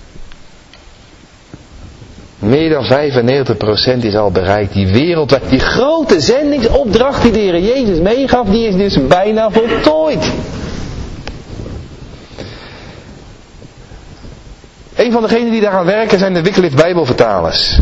Meer dan vijfennegentig procent is al bereikt. Die wereldwijd, die grote zendingsopdracht die de Heer Jezus meegaf, die is dus bijna voltooid. Een van degenen die daaraan werken zijn de Wycliffe Bijbelvertalers.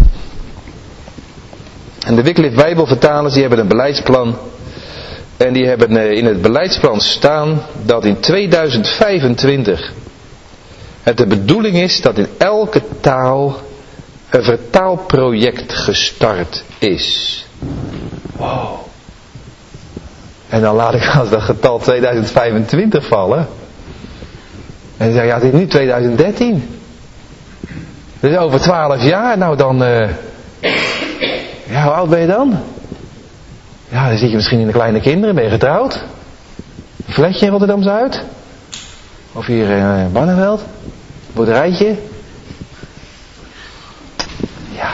En de Wycliffe Bijbelvertalers die hebben een beleidsplan. En die hebben in het beleidsplan staan dat in tweeduizend vijfentwintig het de bedoeling is dat in elke taal een vertaalproject gestart is. Wow. En dan laat ik als dat getal tweeduizend vijfentwintig vallen. En dan zeg ik, ja, dit is nu tweeduizend dertien. Dus over twaalf jaar, nou dan... Uh, ja, hoe oud ben je dan? Ja, dan zit je misschien in de kleine kinderen, ben je getrouwd? Een flatje in Rotterdam-Zuid? Of hier in uh, Barneveld? Boerderijtje? Ja.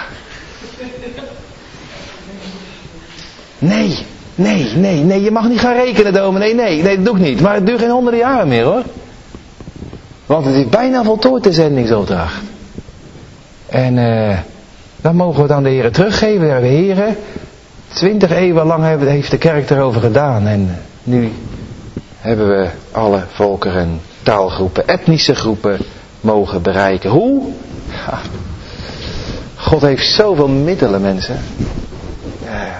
Nee, nee, nee, nee, je mag niet gaan rekenen, dominee. Nee, nee, dat doe ik niet. Maar het duurt geen honderden jaren meer, hoor. Want het is bijna voltooid, de zendingsopdracht. En uh, dan mogen we dan de Heer teruggeven. De Heer, twintig eeuwen lang heeft de kerk erover gedaan. En nu hebben we alle volkeren, taalgroepen, etnische groepen mogen bereiken. Hoe? Ja. God heeft zoveel middelen, mensen. Ja.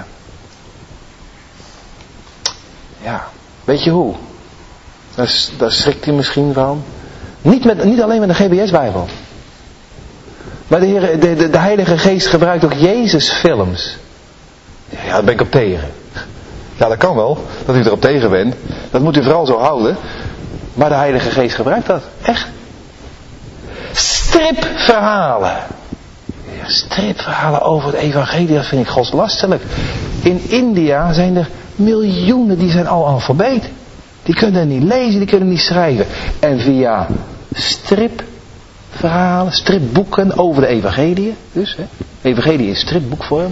Ja. Weet je hoe? Daar, daar schrikt u misschien van. Niet, met, niet alleen met de G B S-Bijbel. Maar de, Heer, de, de, de Heilige Geest gebruikt ook Jezus-films. Ja, daar ben ik op tegen. Ja, dat kan wel, dat u erop tegen bent. Dat moet u vooral zo houden. Maar de Heilige Geest gebruikt dat. Echt. Stripverhalen. Ja, stripverhalen over het evangelie, dat vind ik godslastelijk. In India zijn er miljoenen, die zijn al alfabeet. Die kunnen niet lezen, die kunnen niet schrijven. En via stripverhalen, stripboeken over de evangelie. Dus, hè, evangelie in stripboekvorm.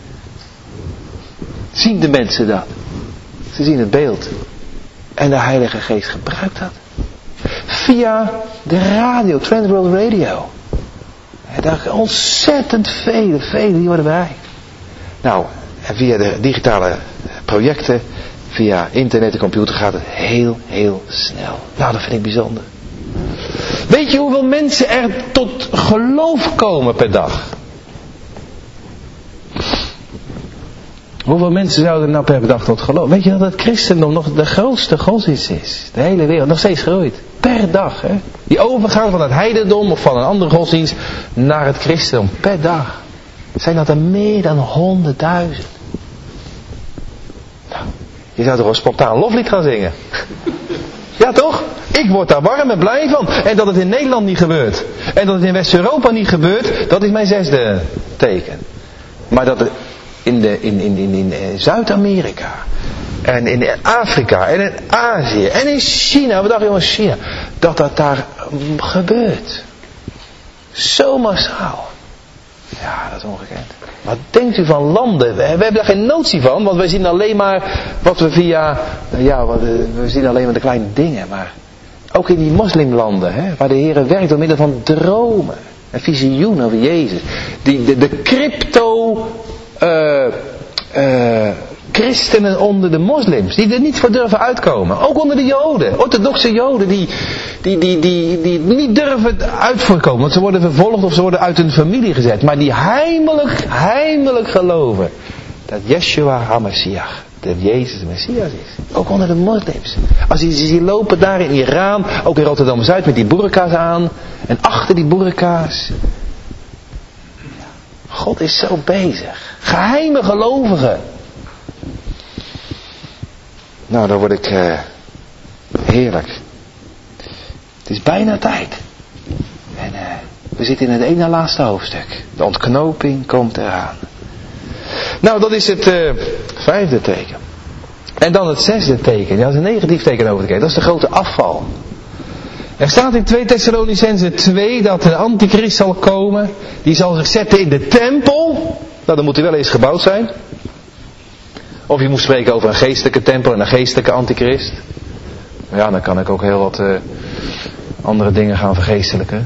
Zien de mensen dat. Ze zien het beeld. En de Heilige Geest gebruikt dat. Via de radio, Transworld Radio. En daar ontzettend vele, vele die worden bereikt. Nou, en via de digitale projecten, via internet en computer gaat het heel, heel snel. Nou, dat vind ik bijzonder. Weet je hoeveel mensen er tot geloof komen per dag? Hoeveel mensen zouden nou per dag tot geloof? Weet je dat het christendom nog de grootste godsdienst is? De hele wereld, nog steeds groeit. Per dag, hè? Die overgaan van het heidendom of van een andere godsdienst naar het christendom. Per dag. Zijn dat er meer dan honderdduizend. Nou, je zou toch een spontaan loflied gaan zingen? Ja toch? Ik word daar warm en blij van. En dat het in Nederland niet gebeurt. En dat het in West-Europa niet gebeurt, dat is mijn zesde teken. Maar dat het in, de, in, in, in, in Zuid-Amerika en in Afrika en in Azië en in China, wat dacht je van China, dat dat daar gebeurt. Zo massaal. Ja, dat is ongekend. Wat denkt u van landen? We hebben daar geen notie van, want wij zien alleen maar wat we via, ja, we zien alleen maar de kleine dingen, maar ook in die moslimlanden, hè, waar de Heer werkt door middel van dromen en visioenen over Jezus. Die, de, de crypto uh, uh, christenen onder de moslims, die er niet voor durven uitkomen. Ook onder de joden, orthodoxe joden, die, die, die, die, die niet durven uitkomen, want ze worden vervolgd of ze worden uit hun familie gezet. Maar die heimelijk, heimelijk geloven dat Yeshua HaMashiach, dat Jezus de Messias is. Ook onder de moslims. Als je ziet lopen daar in Iran, ook in Rotterdam-Zuid met die burka's aan. En achter die burka's. God is zo bezig. Geheime gelovigen. Nou, dan word ik uh, heerlijk. Het is bijna tijd. En uh, we zitten in het ene laatste hoofdstuk. De ontknoping komt eraan. Nou, dat is het uh, vijfde teken. En dan het zesde teken. Dat is een negatief teken over te kijken. Dat is de grote afval. Er staat in twee Thessalonicenzen twee dat een antichrist zal komen. Die zal zich zetten in de tempel. Nou, dan moet hij wel eens gebouwd zijn. Of je moet spreken over een geestelijke tempel en een geestelijke antichrist. Ja, dan kan ik ook heel wat uh, andere dingen gaan vergeestelijken.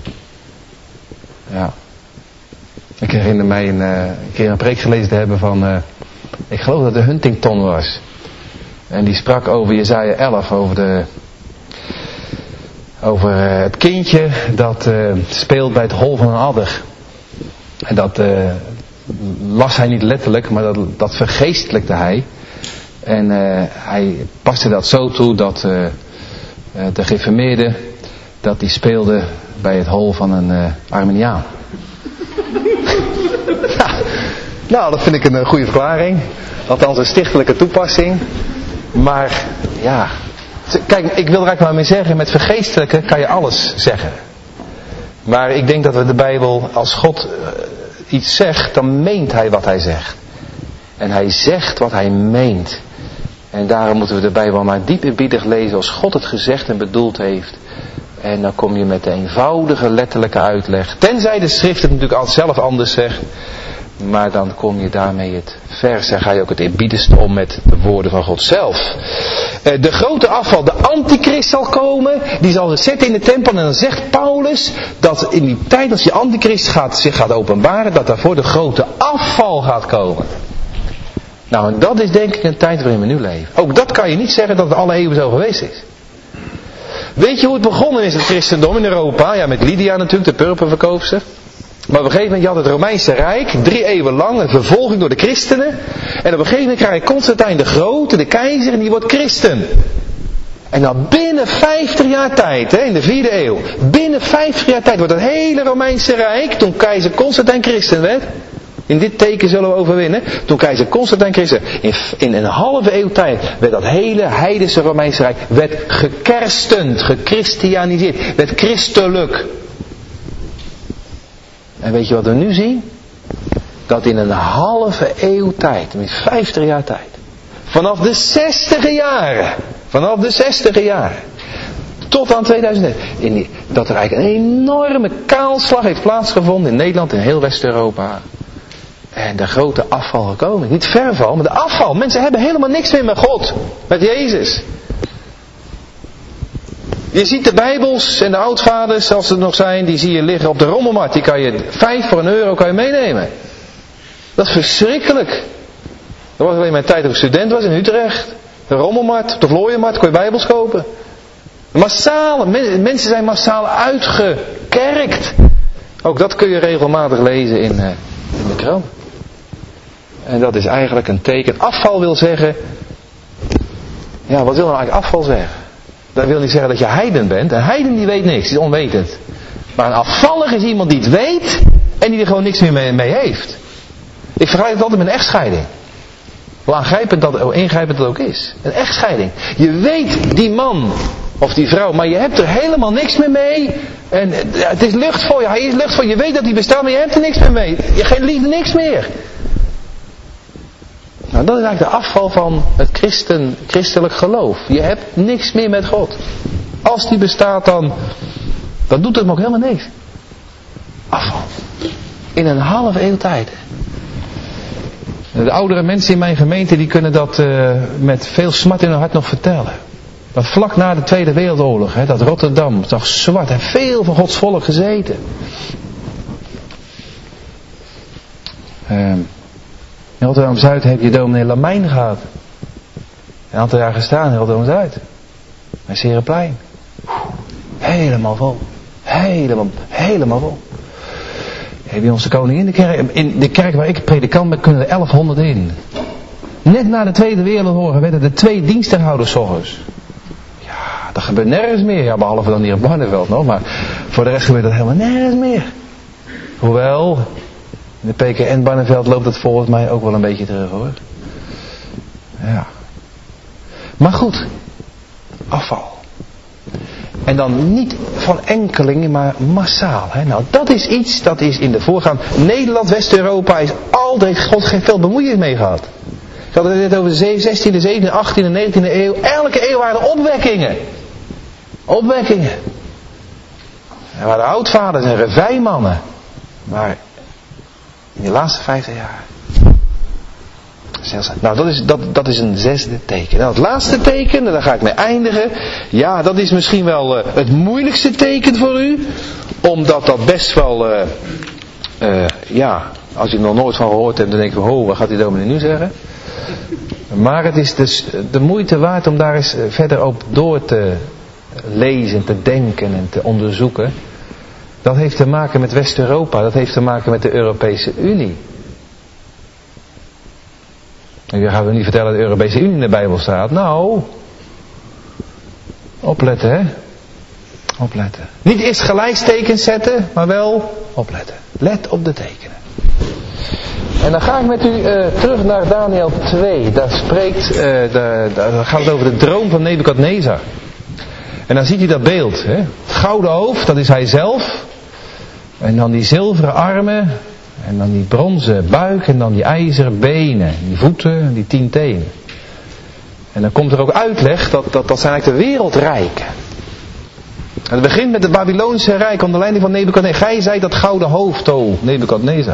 Ja. Ik herinner mij een, uh, een keer een preek gelezen te hebben van... Uh, ik geloof dat het Huntington was. En die sprak over Jesaja elf, over de... Over uh, het kindje dat uh, speelt bij het hol van een adder. En dat uh, las hij niet letterlijk, maar dat, dat vergeestelijkte hij. En uh, hij paste dat zo toe dat uh, de geïnformeerde, dat die speelde bij het hol van een uh, Arminiaan. Ja, nou, dat vind ik een uh, goede verklaring. Althans een stichtelijke toepassing. Maar ja... Kijk, ik wil er eigenlijk maar mee zeggen, met vergeestelijken kan je alles zeggen. Maar ik denk dat we de Bijbel, als God iets zegt, dan meent hij wat hij zegt. En hij zegt wat hij meent. En daarom moeten we de Bijbel maar diep eerbiedig lezen als God het gezegd en bedoeld heeft. En dan kom je met de eenvoudige letterlijke uitleg. Tenzij de schrift het natuurlijk altijd zelf anders zegt. Maar dan kom je daarmee het vers en ga je ook het eerbiedigst om met de woorden van God zelf. De grote afval, de antichrist zal komen, die zal zich zetten in de tempel. En dan zegt Paulus dat in die tijd als die antichrist gaat, zich gaat openbaren, dat daarvoor de grote afval gaat komen. Nou, en dat is denk ik een tijd waarin we nu leven. Ook dat kan je niet zeggen dat het alle eeuwen zo geweest is. Weet je hoe het begonnen is, het christendom in Europa? Ja, met Lydia natuurlijk, de purperverkoopster. Maar op een gegeven moment, je had het Romeinse Rijk, drie eeuwen lang, een vervolging door de christenen. En op een gegeven moment krijg je Constantijn de Grote, de keizer, en die wordt christen. En dan binnen vijftig jaar tijd, hè, in de vierde eeuw, binnen vijftig jaar tijd wordt het hele Romeinse Rijk, toen keizer Constantijn christen werd, in dit teken zullen we overwinnen, toen keizer Constantijn christen, in, in een halve eeuw tijd werd dat hele heidense Romeinse Rijk, werd gekerstend, gechristianiseerd, werd christelijk. En weet je wat we nu zien? Dat in een halve eeuw tijd, met vijftig jaar tijd, vanaf de zestiger jaren, vanaf de zestiger jaren, tot aan tweeduizend dertien, in die, dat er eigenlijk een enorme kaalslag heeft plaatsgevonden in Nederland, in heel West-Europa. En de grote afval gekomen. Niet verval, maar de afval. Mensen hebben helemaal niks meer met God, met Jezus. Je ziet de Bijbels en de oudvaders, als ze er nog zijn, die zie je liggen op de rommelmarkt. Die kan je vijf voor een euro kan je meenemen. Dat is verschrikkelijk. Dat was alleen mijn tijd dat ik student was in Utrecht. De rommelmarkt, op de vlooienmarkt kon je Bijbels kopen. Massaal, mensen zijn massaal uitgekerkt. Ook dat kun je regelmatig lezen in, uh, in de krant. En dat is eigenlijk een teken. Afval wil zeggen... Ja, wat wil nou eigenlijk afval zeggen? Dat wil niet zeggen dat je heiden bent. Een heiden die weet niks, die is onwetend. Maar een afvallig is iemand die het weet en die er gewoon niks meer mee, mee heeft. Ik vergelijk het altijd met een echtscheiding. Hoe aangrijpend dat, hoe ingrijpend dat ook is. Een echtscheiding. Je weet die man of die vrouw, maar je hebt er helemaal niks meer mee. En het is lucht voor je, hij is lucht voor je. Je weet dat hij bestaat, maar je hebt er niks meer mee. Je geen liefde, niks meer. Nou, dat is eigenlijk de afval van het christen, christelijk geloof. Je hebt niks meer met God. Als die bestaat, dan, dan doet het hem ook helemaal niks. Afval. In een halve eeuw tijd. De oudere mensen in mijn gemeente, die kunnen dat uh, met veel smart in hun hart nog vertellen. Dat vlak na de Tweede Wereldoorlog, hè, dat Rotterdam, toch zwart, en veel van Gods volk gezeten. Uh, In Rotterdam-Zuid heb je dominee Lamijn gehad. Een aantal jaar gestaan in Rotterdam-Zuid. Bij Serenplein. Helemaal vol. Helemaal, helemaal vol. Heb je onze koningin in de kerk. In de kerk waar ik predikant ben kunnen er elfhonderd in. Net na de Tweede Wereldoorlog werden er twee dienstenhouders 's ochtends. Ja, dat gebeurt nergens meer. Ja, behalve dan hier op Barneveld nog. Maar voor de rest gebeurt dat helemaal nergens meer. Hoewel... In de P K N Barneveld loopt het volgens mij ook wel een beetje terug hoor. Ja. Maar goed. Afval. En dan niet van enkelingen, maar massaal. Hè? Nou, dat is iets, dat is in de voorgaande... Nederland, West-Europa is altijd... God geen veel bemoeienis mee gehad. Ik had het net over de zestiende, zeventiende, achttiende, negentiende eeuw. Elke eeuw waren er opwekkingen. Opwekkingen. Er waren oudvaders en revijmannen. Maar in de laatste vijftig jaar. Nou, dat is, dat, dat is een zesde teken. Nou, het laatste teken, en daar ga ik mee eindigen. Ja, dat is misschien wel uh, het moeilijkste teken voor u. Omdat dat best wel, uh, uh, ja, als je er nog nooit van gehoord hebt, dan denk je, oh, wat gaat die dominee nu zeggen? Maar het is dus de moeite waard om daar eens verder op door te lezen, te denken en te onderzoeken. Dat heeft te maken met West-Europa, dat heeft te maken met de Europese Unie. En dan gaan we niet vertellen dat de Europese Unie in de Bijbel staat. Nou, opletten hè. Opletten. Niet eerst gelijkstekens zetten, maar wel opletten. Let op de tekenen. En dan ga ik met u uh, terug naar Daniël twee. Daar spreekt, uh, de, daar gaat het over de droom van Nebukadnezar. En dan ziet u dat beeld. Hè? Het gouden hoofd, dat is hij zelf. En dan die zilveren armen. En dan die bronzen buik. En dan die ijzeren benen. Die voeten en die tien tenen. En dan komt er ook uitleg dat dat, dat zijn eigenlijk de wereldrijken. En het begint met het Babylonische Rijk onder leiding van Nebukadnezar. Gij zijt dat gouden hoofd, o Nebukadnezar.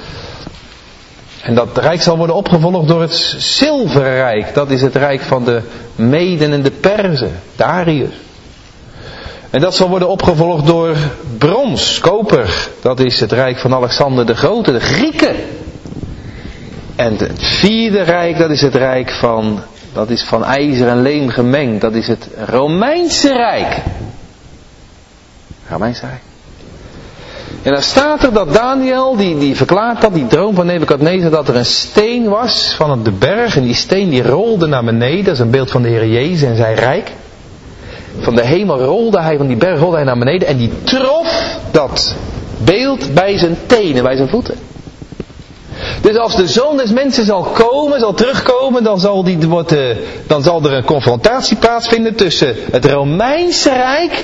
En dat rijk zal worden opgevolgd door het zilveren rijk. Dat is het rijk van de Meden en de Perzen. Darius. En dat zal worden opgevolgd door brons, koper. Dat is het rijk van Alexander de Grote, de Grieken. En het vierde rijk, dat is het rijk van, dat is van ijzer en leem gemengd. Dat is het Romeinse Rijk. Romeinse Rijk. En dan staat er dat Daniël, die, die verklaart dat, die droom van Nebukadnezar, dat er een steen was van op de berg. En die steen die rolde naar beneden. Dat is een beeld van de Heer Jezus en zijn rijk. Van de hemel rolde hij, van die berg rolde hij naar beneden. En die trof dat beeld bij zijn tenen, bij zijn voeten. Dus als de Zoon des Mensen zal komen, zal terugkomen, dan zal, die, wordt, uh, dan zal er een confrontatie plaatsvinden tussen het Romeinse Rijk.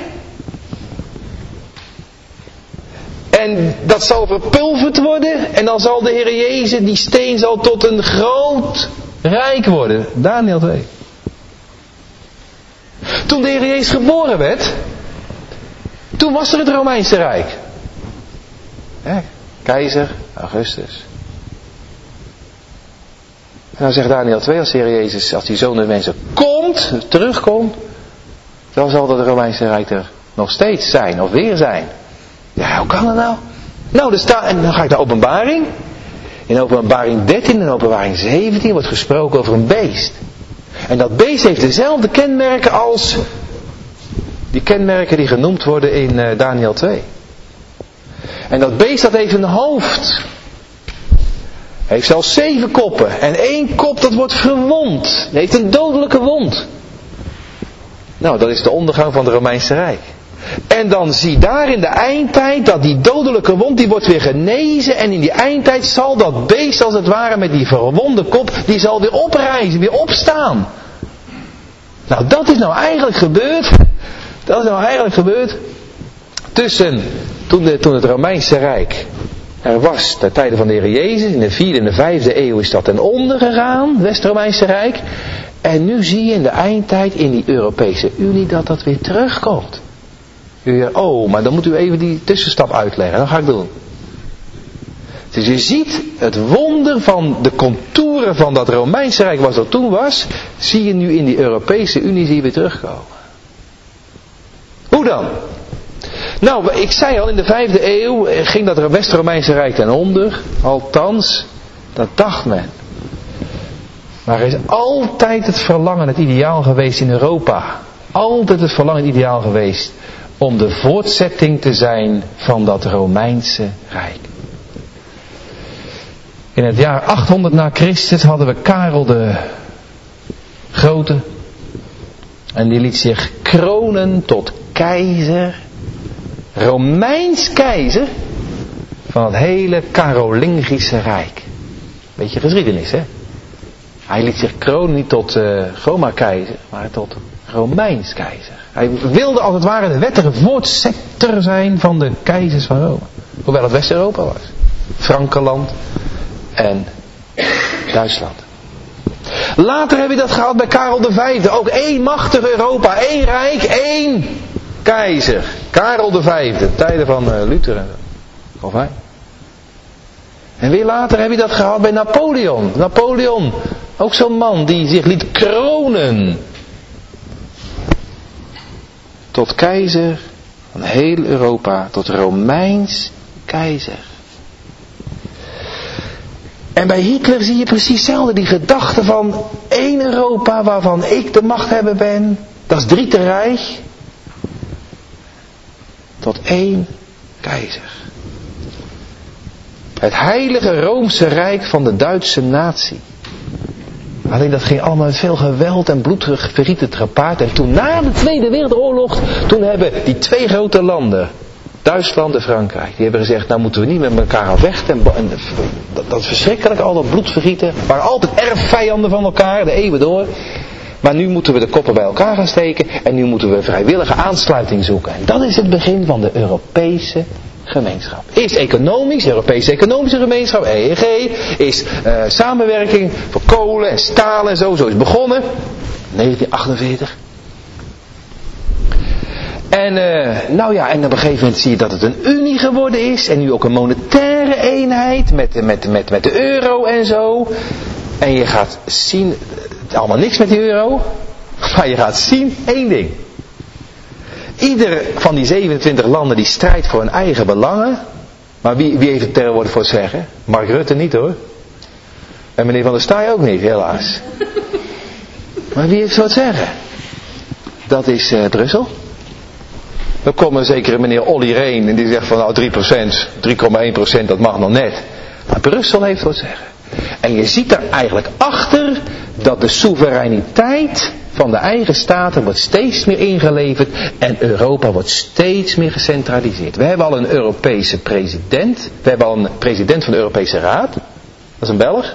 En dat zal verpulverd worden. En dan zal de Heer Jezus, die steen zal tot een groot rijk worden. Daniël twee. Toen de Heer Jezus geboren werd. Toen was er het Romeinse Rijk. Hè? Keizer Augustus. En dan zegt Daniël twee, als de Heer Jezus, als die Zoon des Mensen komt, terugkomt. Dan zal dat Romeinse Rijk er nog steeds zijn, of weer zijn. Ja, hoe kan dat nou? Nou, er staat, en dan ga ik naar Openbaring. In Openbaring dertien en Openbaring zeventien wordt gesproken over een beest. En dat beest heeft dezelfde kenmerken als die kenmerken die genoemd worden in uh, Daniël twee. En dat beest dat heeft een hoofd. Heeft zelfs zeven koppen. En één kop dat wordt verwond. Heeft een dodelijke wond. Nou, dat is de ondergang van het Romeinse Rijk. En dan zie daar in de eindtijd dat die dodelijke wond, die wordt weer genezen. En in die eindtijd zal dat beest als het ware met die verwonde kop, die zal weer oprijzen, weer opstaan. Nou, dat is nou eigenlijk gebeurd. Dat is nou eigenlijk gebeurd. Tussen, toen, de, toen het Romeinse Rijk er was, ter tijde van de Heer Jezus, in de vierde en de vijfde eeuw is dat ten onder gegaan, het West-Romeinse Rijk. En nu zie je in de eindtijd in die Europese Unie dat dat weer terugkomt. Oh, maar dan moet u even die tussenstap uitleggen. Dat ga ik doen. Dus je ziet het wonder van de contouren van dat Romeinse Rijk wat er toen was, zie je nu in die Europese Unie zie je weer terugkomen. Hoe dan? Nou, ik zei al, in de vijfde eeuw ging dat West-Romeinse Rijk ten onder. Althans, dat dacht men. Maar er is altijd het verlangen, het ideaal geweest in Europa. Altijd het verlangen, het ideaal geweest om de voortzetting te zijn van dat Romeinse Rijk. In het jaar achthonderd na Christus hadden we Karel de Grote. En die liet zich kronen tot keizer. Romeins keizer. Van het hele Karolingische Rijk. Beetje geschiedenis, hè. Hij liet zich kronen niet tot uh, Roma keizer, maar tot Romeins keizer. Hij wilde als het ware de wettige voortzetter zijn van de keizers van Rome. Hoewel het West-Europa was. Frankenland en Duitsland. Later heb je dat gehad bij Karel de Vijfde. Ook één machtig Europa, één rijk, één keizer. Karel de Vijfde, tijden van uh, Luther en zo. Calvijn. En weer later heb je dat gehad bij Napoleon. Napoleon, ook zo'n man die zich liet kronen. Tot keizer van heel Europa, tot Romeins keizer. En bij Hitler zie je precies hetzelfde, die gedachte van één Europa waarvan ik de machthebber ben. Dat is drie te rijk. Tot één keizer. Het heilige Roomse Rijk van de Duitse natie. Alleen dat ging allemaal met veel geweld en bloedvergieten gepaard. En toen na de Tweede Wereldoorlog, toen hebben die twee grote landen, Duitsland en Frankrijk, die hebben gezegd, nou moeten we niet met elkaar gaan vechten. En, en dat, dat is verschrikkelijk, al dat bloedvergieten. We waren altijd erfvijanden van elkaar, de eeuwen door. Maar nu moeten we de koppen bij elkaar gaan steken en nu moeten we vrijwillige aansluiting zoeken. En dat is het begin van de Europese gemeenschap. Eerst economisch, Europese economische gemeenschap, E E G, is uh, samenwerking voor kolen en staal en zo, zo is begonnen. negentien achtenveertig. En uh, nou ja, en op een gegeven moment zie je dat het een unie geworden is. En nu ook een monetaire eenheid met, met, met, met de euro en zo. En je gaat zien, het is allemaal niks met die euro. Maar je gaat zien één ding. Ieder van die zevenentwintig landen die strijdt voor hun eigen belangen. Maar wie, wie heeft het tegenwoordig voor het zeggen? Mark Rutte niet hoor. En meneer Van der Staaij ook niet, helaas. Maar wie heeft het voor het zeggen? Dat is uh, Brussel. Dan komt er zeker meneer Olly Rehn en die zegt van nou drie procent, drie komma één procent dat mag nog net. Maar Brussel heeft wat zeggen. En je ziet er eigenlijk achter dat de soevereiniteit van de eigen staten wordt steeds meer ingeleverd en Europa wordt steeds meer gecentraliseerd. We hebben al een Europese president, we hebben al een president van de Europese Raad, dat is een Belg.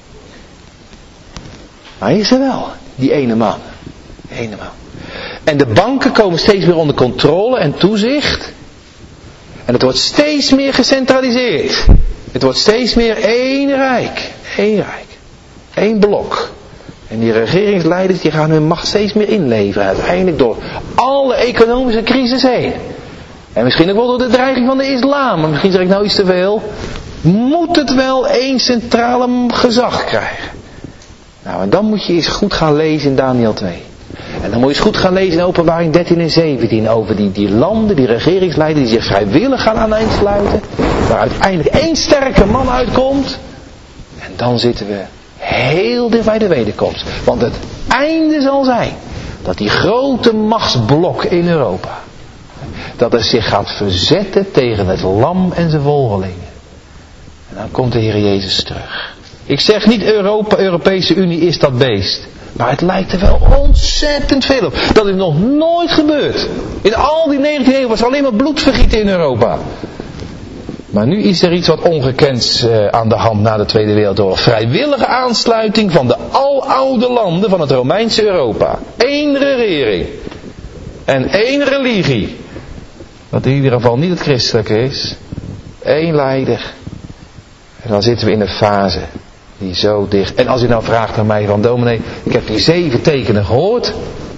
Maar hij is er wel, die ene man. Die ene man. En de banken komen steeds meer onder controle en toezicht. En het wordt steeds meer gecentraliseerd. Het wordt steeds meer één rijk. Één rijk. Één blok. En die regeringsleiders die gaan hun macht steeds meer inleveren. Uiteindelijk door alle economische crisis heen. En misschien ook wel door de dreiging van de islam. Maar misschien zeg ik nou iets te veel. Moet het wel één centrale gezag krijgen. Nou en dan moet je eens goed gaan lezen in Daniël twee. En dan moet je eens goed gaan lezen in Openbaring dertien en zeventien over die, die landen, die regeringsleiders die zich vrijwillig gaan aansluiten. Waar uiteindelijk één sterke man uitkomt. En dan zitten we heel dicht bij de wederkomst. Want het einde zal zijn dat die grote machtsblok in Europa, dat het zich gaat verzetten tegen het lam en zijn volgelingen. En dan komt de Heer Jezus terug. Ik zeg niet Europa, Europese Unie is dat beest. Maar het lijkt er wel ontzettend veel op. Dat is nog nooit gebeurd. In al die negentiende eeuw was er alleen maar bloedvergieten in Europa. Maar nu is er iets wat ongekends uh, aan de hand na de Tweede Wereldoorlog. Vrijwillige aansluiting van de aloude landen van het Romeinse Europa. Eén regering. En één religie. Wat in ieder geval niet het christelijke is. Eén leider. En dan zitten we in een fase die zo dicht. En als u nou vraagt aan mij van dominee, ik heb die zeven tekenen gehoord.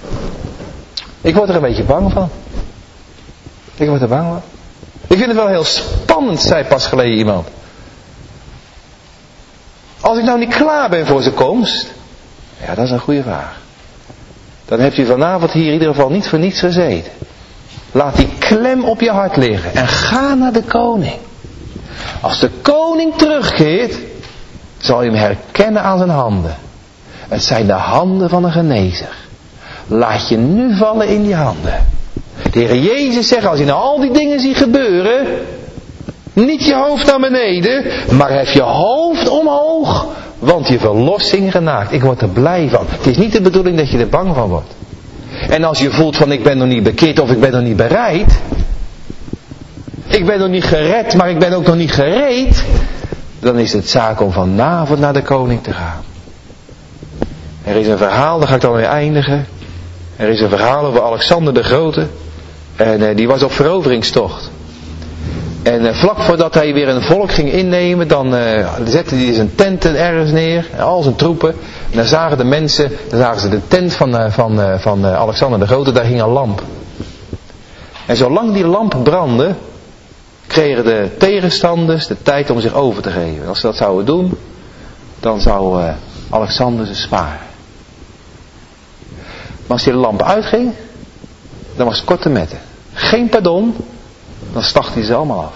Ik word er een beetje bang van. Ik word er bang van. Ik vind het wel heel spannend, zei pas geleden iemand. Als ik nou niet klaar ben voor zijn komst. Ja, dat is een goede vraag. Dan hebt u vanavond hier in ieder geval niet voor niets gezeten. Laat die klem op je hart liggen. En ga naar de koning. Als de koning terugkeert, zal je hem herkennen aan zijn handen. Het zijn de handen van een genezer. Laat je nu vallen in die handen. De Heer Jezus zegt, als je nou al die dingen ziet gebeuren, niet je hoofd naar beneden, maar hef je hoofd omhoog, want je verlossing genaakt. Ik word er blij van. Het is niet de bedoeling dat je er bang van wordt. En als je voelt van ik ben nog niet bekeerd of ik ben nog niet bereid, ik ben nog niet gered, maar ik ben ook nog niet gereed, dan is het zaak om vanavond naar de koning te gaan. Er is een verhaal, daar ga ik dan weer eindigen. Er is een verhaal over Alexander de Grote. En uh, die was op veroveringstocht. En uh, vlak voordat hij weer een volk ging innemen, dan uh, zette hij zijn tenten ergens neer, al zijn troepen. En dan zagen de mensen, dan zagen ze de tent van, uh, van, uh, van uh, Alexander de Grote, daar ging een lamp. En zolang die lamp brandde, kregen de tegenstanders de tijd om zich over te geven. Als ze dat zouden doen, dan zou uh, Alexander ze sparen. Maar als die lamp uitging, dan was het korte metten. Geen pardon, dan stacht hij ze allemaal af.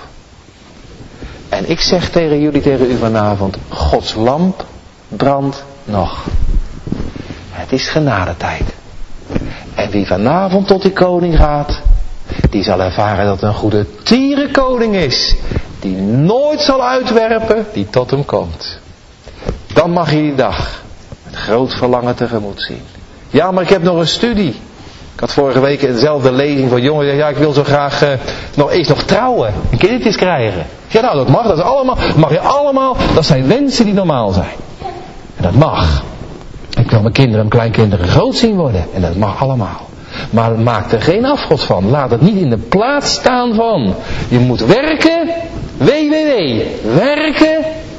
En ik zeg tegen jullie, tegen u vanavond, Gods lamp brandt nog. Het is genadetijd. En wie vanavond tot die koning gaat, die zal ervaren dat een goede tierenkoning is. Die nooit zal uitwerpen, die tot hem komt. Dan mag je die dag met groot verlangen tegemoet zien. Ja, maar ik heb nog een studie. Ik had vorige week dezelfde lezing van jongen. Ja, ik wil zo graag uh, nog eens nog trouwen. En kindertjes krijgen. Ja, nou, dat mag. Dat is allemaal, mag je allemaal. Dat zijn wensen die normaal zijn. En dat mag. Ik wil mijn kinderen en kleinkinderen groot zien worden. En dat mag allemaal. Maar maak er geen afgod van. Laat het niet in de plaats staan van. Je moet werken. Wee, wee, wee. Werken.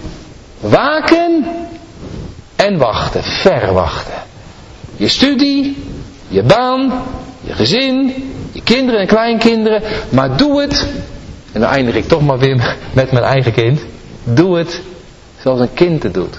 Waken. En wachten. Verwachten. Je studie. Je baan. Je gezin. Je kinderen en kleinkinderen. Maar doe het. En dan eindig ik toch maar weer met mijn eigen kind. Doe het zoals een kind het doet.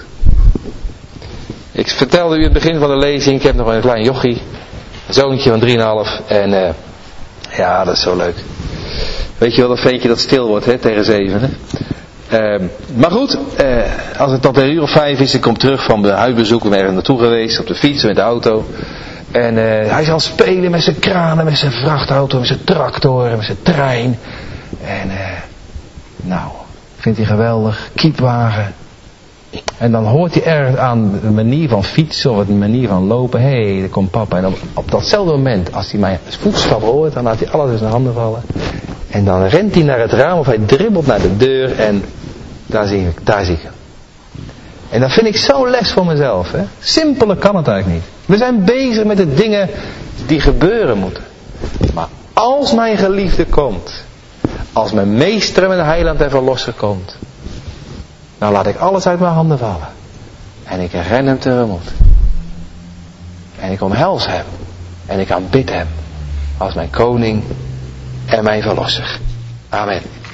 Ik vertelde u in het begin van de lezing. Ik heb nog een klein jochie. Een zoontje van drieënhalf. En uh, ja, dat is zo leuk. Weet je wel, dat ventje dat stil wordt, hè, tegen zeven. Hè? Uh, maar goed, uh, als het tot een uur of vijf is, ik kom terug van de huisbezoek. We zijn er naartoe geweest, op de fiets, met de auto. En uh, hij zal spelen met zijn kranen, met zijn vrachtauto, met zijn tractor, met zijn trein. En uh, nou, vindt hij geweldig. Kiepwagen. En dan hoort hij ergens aan de manier van fietsen of de manier van lopen. Hé, hey, daar komt papa. En dan, op datzelfde moment, als hij mijn voetstap hoort, dan laat hij alles in zijn handen vallen. En dan rent hij naar het raam of hij dribbelt naar de deur en daar zie ik, daar zie ik hem. En dat vind ik zo'n les voor mezelf. Hè? Simpeler kan het eigenlijk niet. We zijn bezig met de dingen die gebeuren moeten. Maar als mijn geliefde komt, als mijn meester en mijn heiland en verlosser komt, dan laat ik alles uit mijn handen vallen. En ik ren hem tegemoet. En ik omhels hem. En ik aanbid hem als mijn koning en mijn verlosser. Amen.